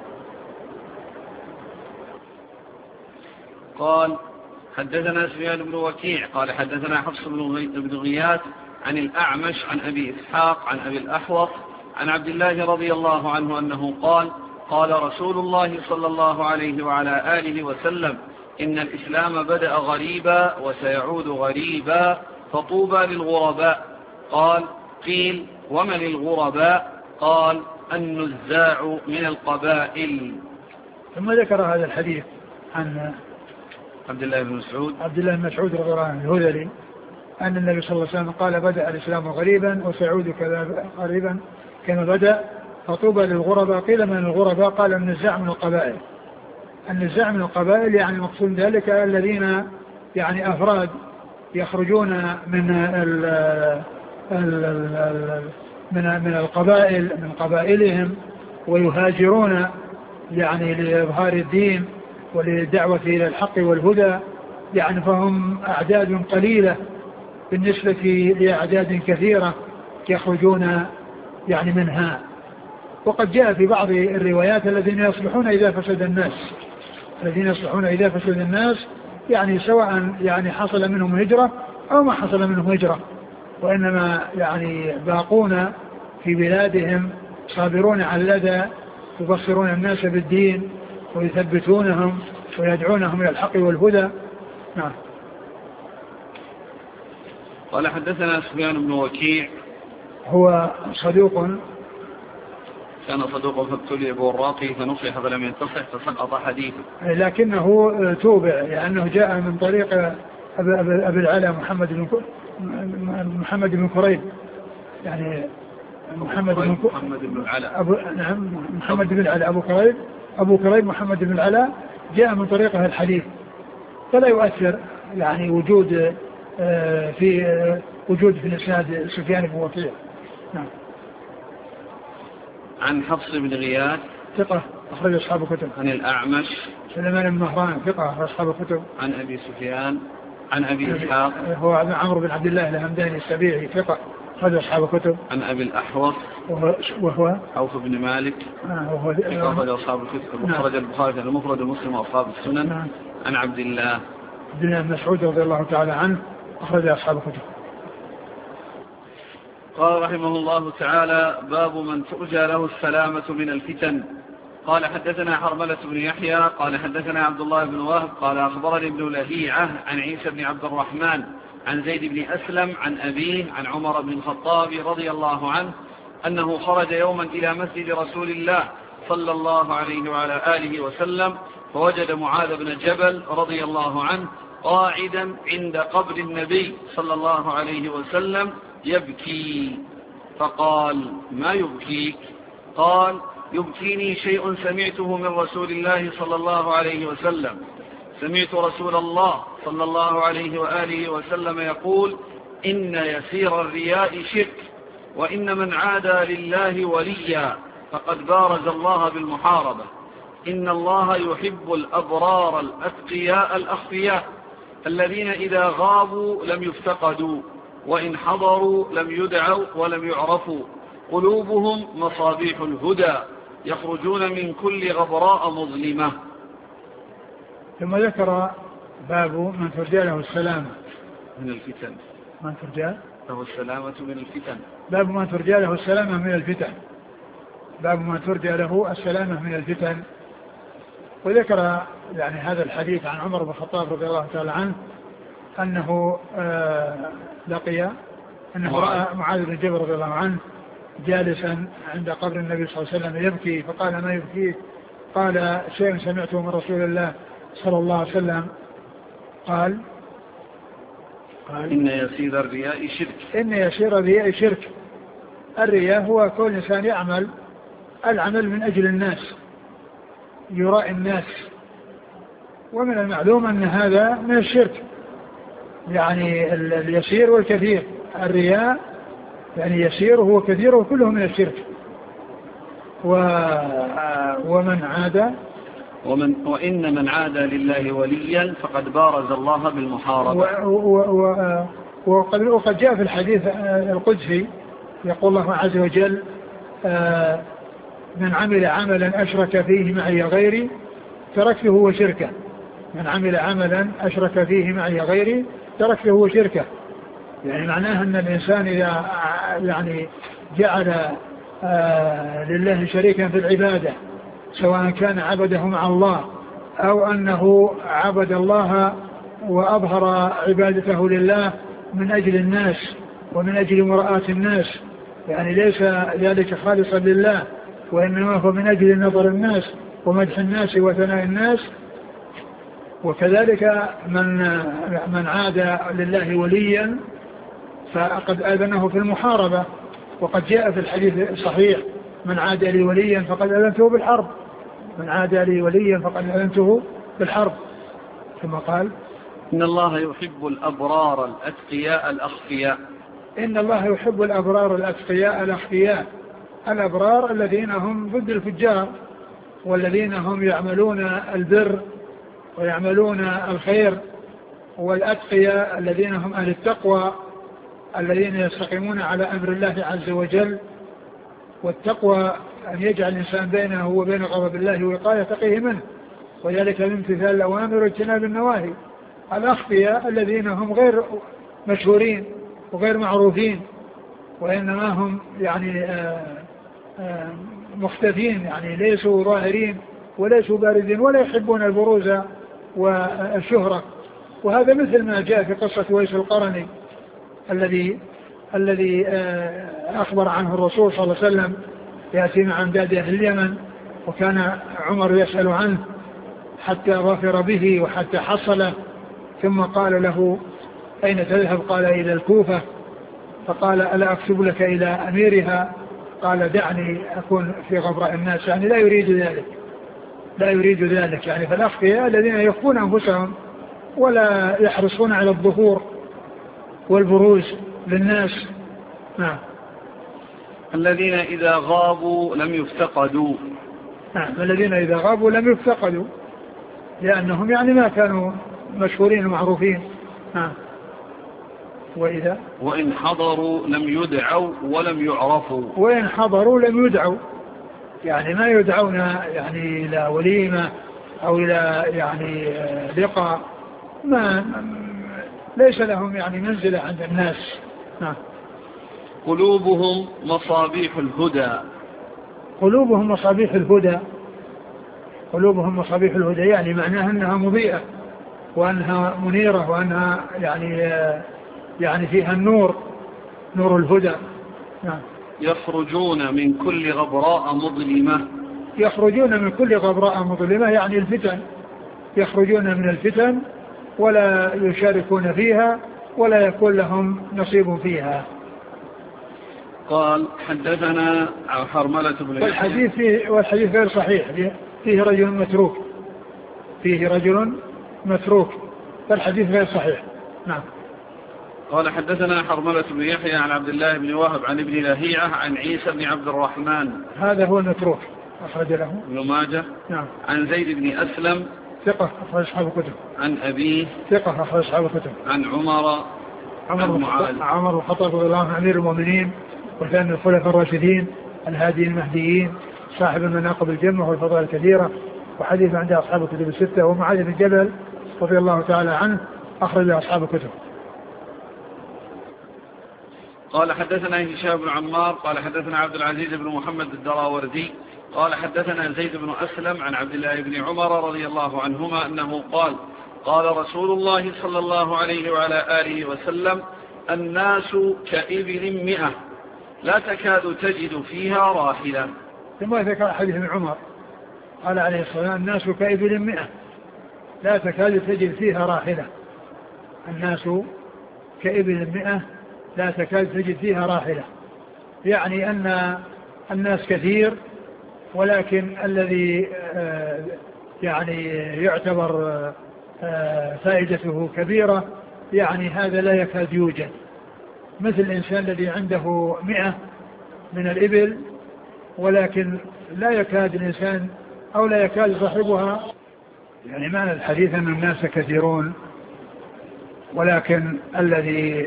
قال حدثنا سفيان بن وكيع قال حدثنا حفص بن غياث عن الأعمش عن أبي إسحاق عن أبي الأحوص عن عبد الله رضي الله عنه أنه قال قال رسول الله صلى الله عليه وعلى آله وسلم إن الإسلام بدأ غريبا وسيعود غريبا فطوبى للغرباء. قال قيل ومن الغرباء؟ قال النزاع من القبائل. ثم ذكر هذا الحديث عن عبد الله بن مسعود عبد الله بن مسعود رضي الله عنه الهذلي أن النبي صلى الله عليه وسلم قال بدأ الإسلام غريبا وسيعود كذا غريبا كما بدأ فطوبى للغرباء. قيل من الغرباء؟ قال النزاع من القبائل. النزاع من القبائل يعني مقصود ذلك الذين يعني أفراد يخرجون من ال ال ال من من القبائل من قبائلهم ويهاجرون يعني لإظهار الدين وللدعوة إلى الحق والهدى، يعني فهم أعداد قليلة بالنسبة لأعداد كثيرة يخرجون يعني منها. وقد جاء في بعض الروايات الذين يصلحون إذا فسد الناس الذين يصلحون إذا فسد الناس يعني سواء يعني حصل منهم هجرة أو ما حصل منهم هجرة، وإنما يعني باقون في بلادهم صابرون على الأذى يبصرون الناس بالدين ويثبتونهم ويدعونهم إلى الحق والهدى. نعم. قال حدثنا سفيان بن وكيع هو صدوق كان صدوق فابتلي بوراقه فنصح فلم ينتصح فسقط حديثه. لكنه توبع لأنه جاء من طريق أبي, أبي, أبي العلا محمد بن محمد بن كريب يعني محمد بن محمد بن العلا أبو نعم محمد بن العلا أبو كريب أبو كريب محمد بن العلا جاء من طريقه الحديث، فلا يؤثر يعني وجود في وجود في الإسناد سفيان بن وكيع. نعم. عن حفص بن غياث ثقة أخرج أصحاب الكتب. عن الأعمش سليمان بن مهران ثقة أخرج أصحاب الكتب. عن أبي سفيان عن أبي إسحاق هو عمرو بن عبد الله الهمداني السبيعي ثقة أخرج أصحاب الكتب. عن أبي الأحوص وهو, وهو عوف بن مالك آه وهو أخرج أصحاب الكتب. أخرج البخاري المفرد ومسلم وأصحاب السنن. نعم. عن عبد الله عبد الله بن مسعود رضي الله تعالى عنه أخرج أصحاب الكتب. قال رحمه الله تعالى: باب من ترجى له السلامة من الفتن. قال حدثنا حرملة بن يحيى قال حدثنا عبد الله بن وهب قال أخبرني ابن لهيعة عن عيسى بن عبد الرحمن عن زيد بن أسلم عن أبيه عن عمر بن الخطاب رضي الله عنه أنه خرج يوما إلى مسجد رسول الله صلى الله عليه وعلى آله وسلم فوجد معاذ بن جبل رضي الله عنه قاعدا عند قبر النبي صلى الله عليه وسلم يبكي، فقال: ما يبكيك؟ قال: يبكيني شيء سمعته من رسول الله صلى الله عليه وسلم. سمعت رسول الله صلى الله عليه وآله وسلم يقول: إن يسير الرياء شرك، وإن من عادى لله وليا فقد بارز الله بالمحاربة. إن الله يحب الأبرار الأتقياء الأخفياء الذين إذا غابوا لم يفتقدوا، وإن حضروا لم يدعوا ولم يعرفوا، قلوبهم مصابيح الهدى يخرجون من كل غبراء مظلمة. ثم ذكر باب من ترجى له السلامة من الفتن. من ترجى له السلامة من الفتن. باب من ترجى له السلامة من الفتن. باب من ترجى له السلامة من الفتن. وذكر يعني هذا الحديث عن عمر بن الخطاب رضي الله تعالى عنه أنه آه لقي أنه رأى معاذ بن جبل رضي الله عنه جالسا عند قبر النبي صلى الله عليه وسلم يبكي، فقال: ما يبكيك؟ قال: شيء سمعته من رسول الله صلى الله عليه وسلم. قال قال إن يسير الرياء شرك. إن يسير الرياء شرك. الرياء هو كل إنسان يعمل العمل من أجل الناس، يراء الناس، ومن المعلوم أن هذا من الشرك، يعني اليسير والكثير. الرياء يعني يسير هو كثير وكله من الشرك. و... ومن عاد ومن وإن من عاد لله وليا فقد بارز الله بالمحاربة. و... و... و... وقد... وقد جاء في الحديث القدسي يقول الله عز وجل: من عمل عملا أشرك فيه معي غيري تركته وشركه. من عمل عملا أشرك فيه معي غيري تركته وشركه. يعني معناها أن الإنسان إذا يعني جعل آه لله شريكا في العبادة، سواء كان عبده مع الله أو أنه عبد الله وأظهر عبادته لله من أجل الناس ومن أجل مراءة الناس، يعني ليس ذلك خالصا لله وإنما هو من أجل نظر الناس ومدح الناس وثناء الناس. وكذلك من من عاد لله وليا فقد آذنه في المحاربة، وقد جاء في الحديث الصحيح: من عاد لي وليا فقد آذنته بالحرب. من عاد لي وليا فقد آذنته بالحرب. ثم قال: إن الله يحب الأبرار الأتقياء الأخفياء. إن الله يحب الأبرار الأتقياء الأخفياء. الأبرار الذين هم ضد الفجار، والذين هم يعملون البر ويعملون الخير، والأتقياء الذين هم أهل التقوى الذين يستقيمون على أمر الله عز وجل. والتقوى أن يجعل الإنسان بينه وبين غضب الله وقاية تقيه منه، وذلك من امتثال الأوامر واجتناب النواهي. الأخفياء الذين هم غير مشهورين وغير معروفين، وإنما هم يعني آآ آآ مختفين، يعني ليسوا ظاهرين وليسوا باردين ولا يحبون البروز والشهرة. وهذا مثل ما جاء في قصة ويس القرني الذي الذي أخبر عنه الرسول صلى الله عليه وسلم يأتي مع أمداد أهل اليمن، وكان عمر يسأل عنه حتى ظفر به وحتى حصل، ثم قال له أين تذهب؟ قال إلى الكوفة. فقال ألا أكتب لك إلى أميرها؟ قال دعني أكون في غبراء الناس، يعني لا يريد ذلك لا يريد ذلك يعني. فالأخفياء الذين يخفون أنفسهم ولا يحرصون على الظهور والبروز للناس. نعم. الذين إذا غابوا لم يفتقدوا. نعم، الذين إذا غابوا لم يفتقدوا، لأنهم يعني ما كانوا مشهورين ومعروفين. نعم. وإذا وإن حضروا لم يدعوا ولم يعرفوا. وإن حضروا لم يدعوا، يعني ما يدعون يعني إلى وليمة أو إلى يعني لقاء، ما ليس لهم يعني منزلة عند الناس. نعم. قلوبهم مصابيح الهدى. قلوبهم مصابيح الهدى. قلوبهم مصابيح الهدى يعني معناها أنها مضيئة وأنها منيرة وأنها يعني يعني فيها النور، نور الهدى. نعم. يخرجون من كل غبراء مظلمة. يخرجون من كل غبراء مظلمة يعني الفتن، يخرجون من الفتن ولا يشاركون فيها ولا يكون لهم نصيب فيها. قال حدثنا حرملة بن يحيى. والحديث فيه والحديث غير صحيح، فيه رجل متروك فيه رجل متروك فالحديث غير صحيح. نعم. قال حدثنا حرملة بن يحيى عن عبد الله بن وهب عن ابن لهيعة عن عيسى بن عبد الرحمن، هذا هو المتروك، أخرج له ابن ماجه. نعم. عن زيد بن أسلم ثقة أخرج أصحاب الكتب. عن أبيه ثقة أخرج أصحاب الكتب. عن عمر عمر عمر الخطاب رضي الله عنه أمير المؤمنين وكان من الخلفاء الراشدين الهاديين المهديين صاحب المناقب الجمة والفضائل الكثيرة، وحديث عند أصحاب الكتب الستة. ومعاذ بن جبل رضي الله تعالى عنه أخرج أصحاب الكتب. قال حدثنا هشام بن عمار قال حدثنا عبد العزيز بن محمد الدراوردي قال حدثنا زيد بن أسلم عن عبد الله بن عمر رضي الله عنهما أنه قال قال رسول الله صلى الله عليه وعلى آله وسلم الناس كإبل مئة لا تكاد تجد فيها راحلة. ثم ذكر حديث ابن عمر قال عليه الصلاة والسلام الناس كإبل مئة لا تكاد تجد فيها راحلة. الناس كإبل مئة لا تكاد تجد فيها راحلة، يعني أن الناس كثير ولكن الذي يعني يعتبر فائدته كبيرة يعني هذا لا يكاد يوجد، مثل الإنسان الذي عنده مئة من الإبل ولكن لا يكاد الإنسان أو لا يكاد صاحبها. يعني معنى الحديث أن الناس كثيرون ولكن الذي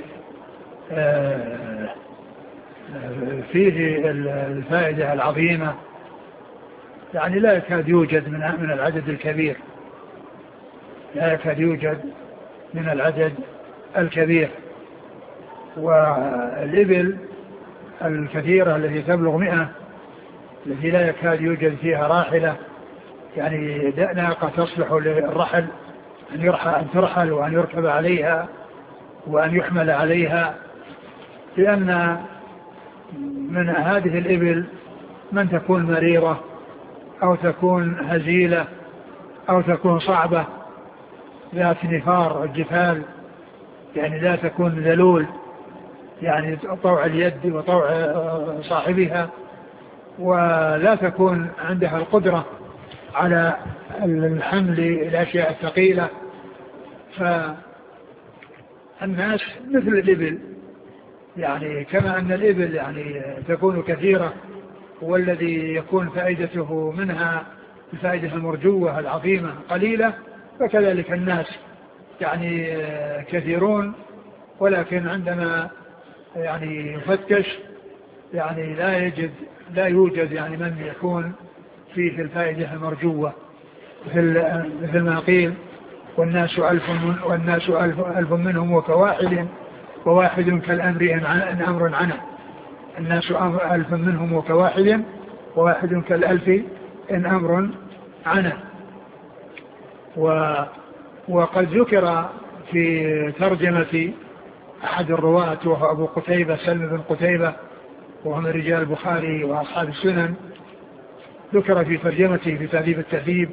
فيه الفائدة العظيمة يعني لا يكاد يوجد من العدد الكبير، لا يكاد يوجد من العدد الكبير. والإبل الكثيرة التي تبلغ مئة التي لا يكاد يوجد فيها راحلة، يعني ناقة تصلح للرحل أن يرحل أن ترحل وأن يركب عليها وأن يحمل عليها، لأن من هذه الإبل من تكون مريرة أو تكون هزيلة أو تكون صعبة ذات نفار الجفال، يعني لا تكون ذلول يعني طوع اليد وطوع صاحبها، ولا تكون عندها القدرة على الحمل الأشياء الثقيلة. فالناس مثل الإبل، يعني كما أن الإبل يعني تكون كثيرة والذي يكون فائدته منها الفائدة المرجوة العظيمة قليلة، فكذلك الناس يعني كثيرون ولكن عندما يعني يفتش يعني لا يجد لا يوجد يعني من يكون فيه الفائدة المرجوة، مثل مثل ما قيل والناس ألف والناس ألف, ألف منهم وكواحد وواحد كالأمر إن أمر عنه. الناس ألف منهم وكواحد وواحد كالألف إن أمر عنه. و وقد ذكر في ترجمة أحد الرواة وهو أبو قتيبة سلم بن قتيبة وهو من رجال البخاري وأصحاب السنن، ذكر في ترجمته في تهذيب التهذيب.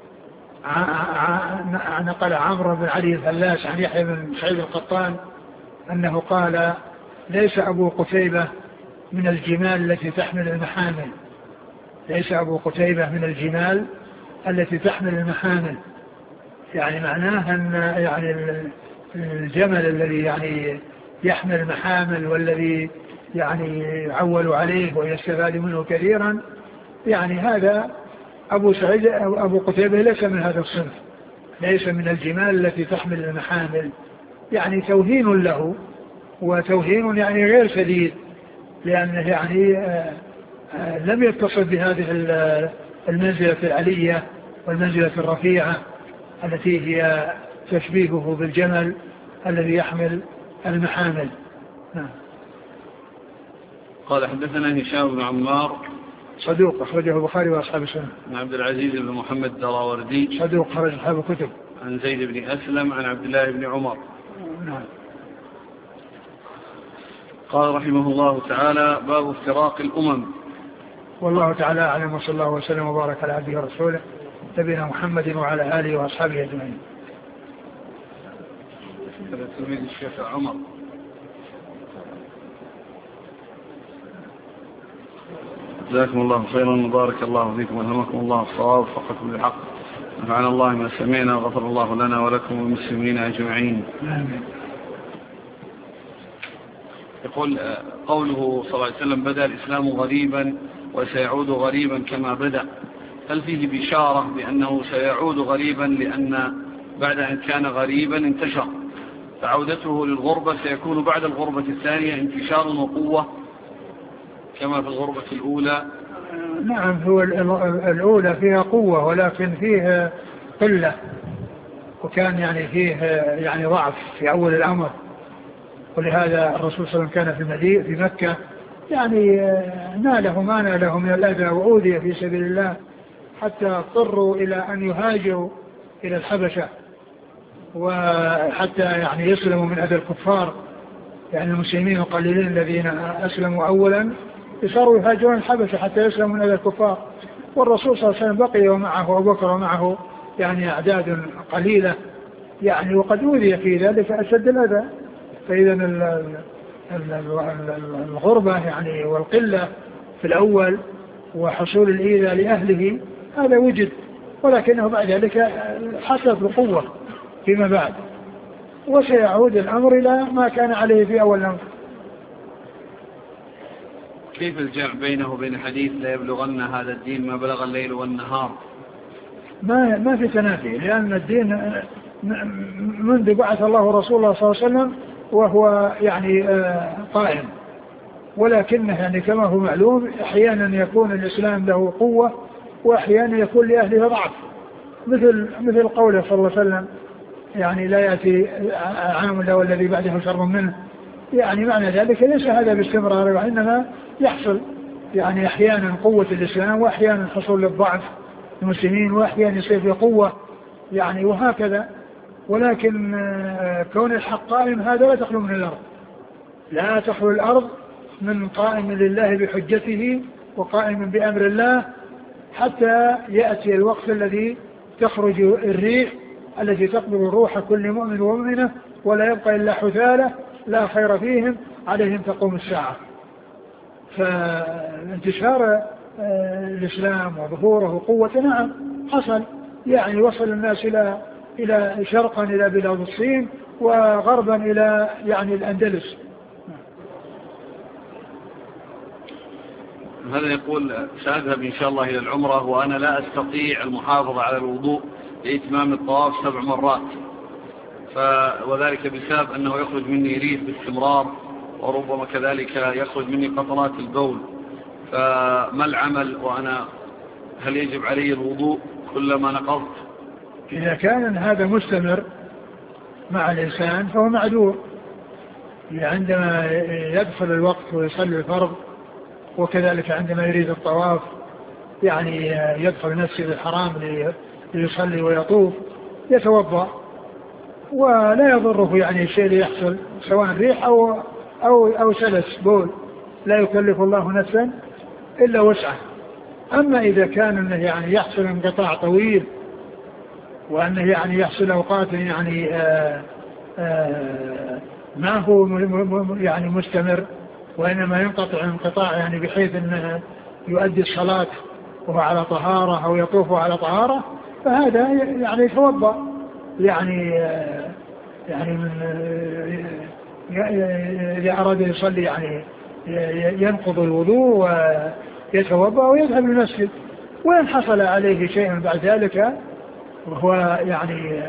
نقل عمرو بن علي الفلاس عن يحيى بن سعيد القطان أنه قال: ليس أبو قتيبة من الجمال التي تحمل المحامل، ليس أبو قتيبة من الجمال التي تحمل المحامل، يعني معناه أن يعني الجمل الذي يعني يحمل المحامل والذي يعني يعول عليه ويستفاد منه كثيرا، يعني هذا أبو سعيد أبو قتيبة ليس من هذا الصنف، ليس من الجمال التي تحمل المحامل، يعني توهين له، وتوهين يعني غير شديد، لأنه يعني آآ آآ لم يتصل بهذه المنزلة العلية والمنزلة الرفيعة التي هي تشبيهه بالجمل الذي يحمل المحامل. نعم. قال: حدثنا هشام بن عمار صدوق أخرجه البخاري وأصحاب السنن. عن عبد العزيز بن محمد الدراوردي صدوق خرج أصحاب الكتب. عن زيد بن أسلم عن عبد الله بن عمر. نعم. قال رحمه الله تعالى: باب افتراق الأمم. والله تعالى أعلم، وصلى الله وسلم وبارك على عبده ورسوله نبينا محمد وعلى آله وأصحابه أجمعين. تلميذ الشيخ عمر. جزاكم الله خيرا وبارك الله فيكم والهمكم الله الصواب وفقكم للحق، نفعنا الله ما سمعنا وغفر الله لنا ولكم والمسلمين أجمعين. آمين. يقول قوله صلى الله عليه وسلم: بدأ الإسلام غريبا وسيعود غريبا كما بدأ، هل فيه بشارة بأنه سيعود غريبا لأن بعد أن كان غريبا انتشر، فعودته للغربة سيكون بعد الغربة الثانية انتشار وقوة كما في الغربة الأولى؟ نعم، هو الأولى فيها قوة ولكن فيه قلة، وكان يعني فيه يعني ضعف في أول الأمر، ولهذا الرسول صلى الله عليه وسلم كان في المدينة في مكة يعني ناله ما ناله من الأذى وأوذي في سبيل الله حتى اضطروا إلى أن يهاجروا إلى الحبشة، وحتى يعني يسلموا من أذى الكفار، يعني المسلمين القليلين الذين أسلموا أولا يصاروا يهاجرون الحبشة حتى يسلموا من أذى الكفار، والرسول صلى الله عليه وسلم بقي ومعه أبو بكر ومعه يعني أعداد قليلة يعني، وقد أوذي في ذلك أشد الأذى. فإذا الغربة يعني والقلة في الأول وحصول الإيذاء لأهله هذا وجد، ولكنه بعد ذلك حصلت بقوة فيما بعد، وسيعود الأمر إلى ما كان عليه في أول الأمر. كيف الجمع بينه وبين حديث لا يبلغن هذا الدين ما بلغ الليل والنهار؟ ما ما في تنافي، لأن الدين منذ بعث الله رسول الله صلى الله عليه وسلم وهو يعني قائم، ولكنه يعني كما هو معلوم أحيانا يكون الإسلام له قوة وأحيانا يكون لأهله ضعف، مثل مثل قوله صلى الله عليه وسلم يعني لا يأتي عام له والذي بعده شر منه، يعني معنى ذلك ليس هذا باستمرار، وإنما يحصل يعني أحيانا قوة الإسلام وأحيانا حصول للضعف المسلمين وأحيانا يصير في قوة يعني، وهكذا. ولكن كون الحق قائم هذا لا تخلو من الأرض، لا تخلو الأرض من قائم لله بحجته وقائم بأمر الله حتى يأتي الوقت الذي تخرج الريح التي تقبض روح كل مؤمن ومؤمنة ولا يبقى إلا حثالة لا خير فيهم عليهم تقوم الساعة. فانتشار الإسلام وظهوره وقوة نعم حصل، يعني وصل الناس إلى إلى شرقا إلى بلاد الصين وغربا إلى يعني الأندلس. هذا يقول: سأذهب إن شاء الله إلى العمرة وأنا لا أستطيع المحافظة على الوضوء لإتمام الطواف سبع مرات، ف... وذلك بسبب أنه يخرج مني ريح باستمرار وربما كذلك يخرج مني قطرات البول، فما العمل وأنا هل يجب علي الوضوء كلما نقضت؟ إذا كان هذا مستمر مع الإنسان فهو معذور، عندما يدخل الوقت ويصلي الفرض وكذلك عندما يريد الطواف يعني يدخل المسجد الحرام ليصلي ويطوف يتوضأ ولا يضره يعني الشيء اللي يحصل سواء ريح أو, أو, أو سلس بول، لا يكلف الله نفسا إلا وسعها. أما إذا كان يعني يحصل انقطاع طويل وأنه يعني يحصل أوقات يعني آآ آآ ما هو يعني مستمر وإنما ينقطع انقطاع يعني بحيث أنه يؤدي الصلاة وهو على طهارة أو يطوف على طهارة فهذا يعني يتوضأ يعني يعني من إذا أراد يصلي يعني ينقض الوضوء ويتوضأ ويذهب للمسجد. وإن حصل عليه شيء بعد ذلك وهو يعني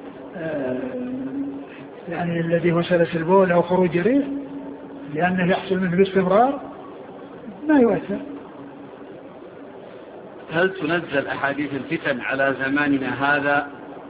يعني الذي هو سلس البول أو خروج الريح لأنه يحصل منه باستمرار ما يؤثر. هل تنزل أحاديث الفتن على زماننا هذا؟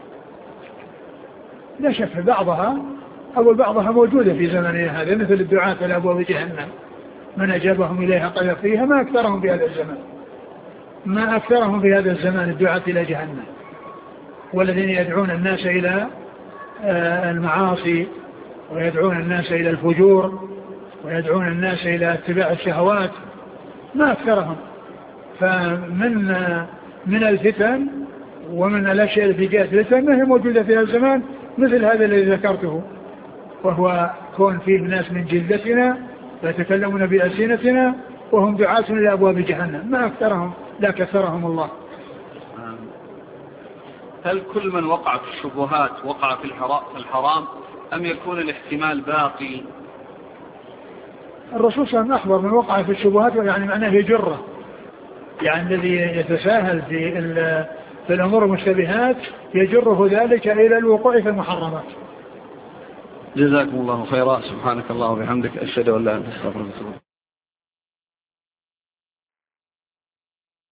لا شك بعضها أو بعضها موجودة في زماننا هذا مثل الدعاة على أبواب جهنم من أجابهم إليها قذف فيها ما أكثرهم في هذا الزمان ما أكثرهم في هذا الزمان الدعاة إلى جهنم والذين يدعون الناس إلى المعاصي ويدعون الناس إلى الفجور ويدعون الناس إلى اتباع الشهوات ما أكثرهم. فمن من الفتن ومن الأشياء التي جاءت الفتن ما هي موجودة في هذا الزمان مثل هذا الذي ذكرته وهو كون فيه ناس من جلدتنا يتكلمون بألسنتنا وهم دعاة إلى أبواب جهنم ما أكثرهم لا كثرهم الله. هل كل من وقع في الشبهات وقع في الحرام أم يكون الاحتمال باقي؟ الرسول صلى الله عليه وسلم أخبر من وقع في الشبهات يعني معناه يجره يعني الذي يتساهل في, في الأمور المشتبهات يجره ذلك إلى الوقوع في المحرمات. جزاكم الله خيرا. سبحانك الله وبحمدك أشهد أن لا إله إلا أنت أستغفرك.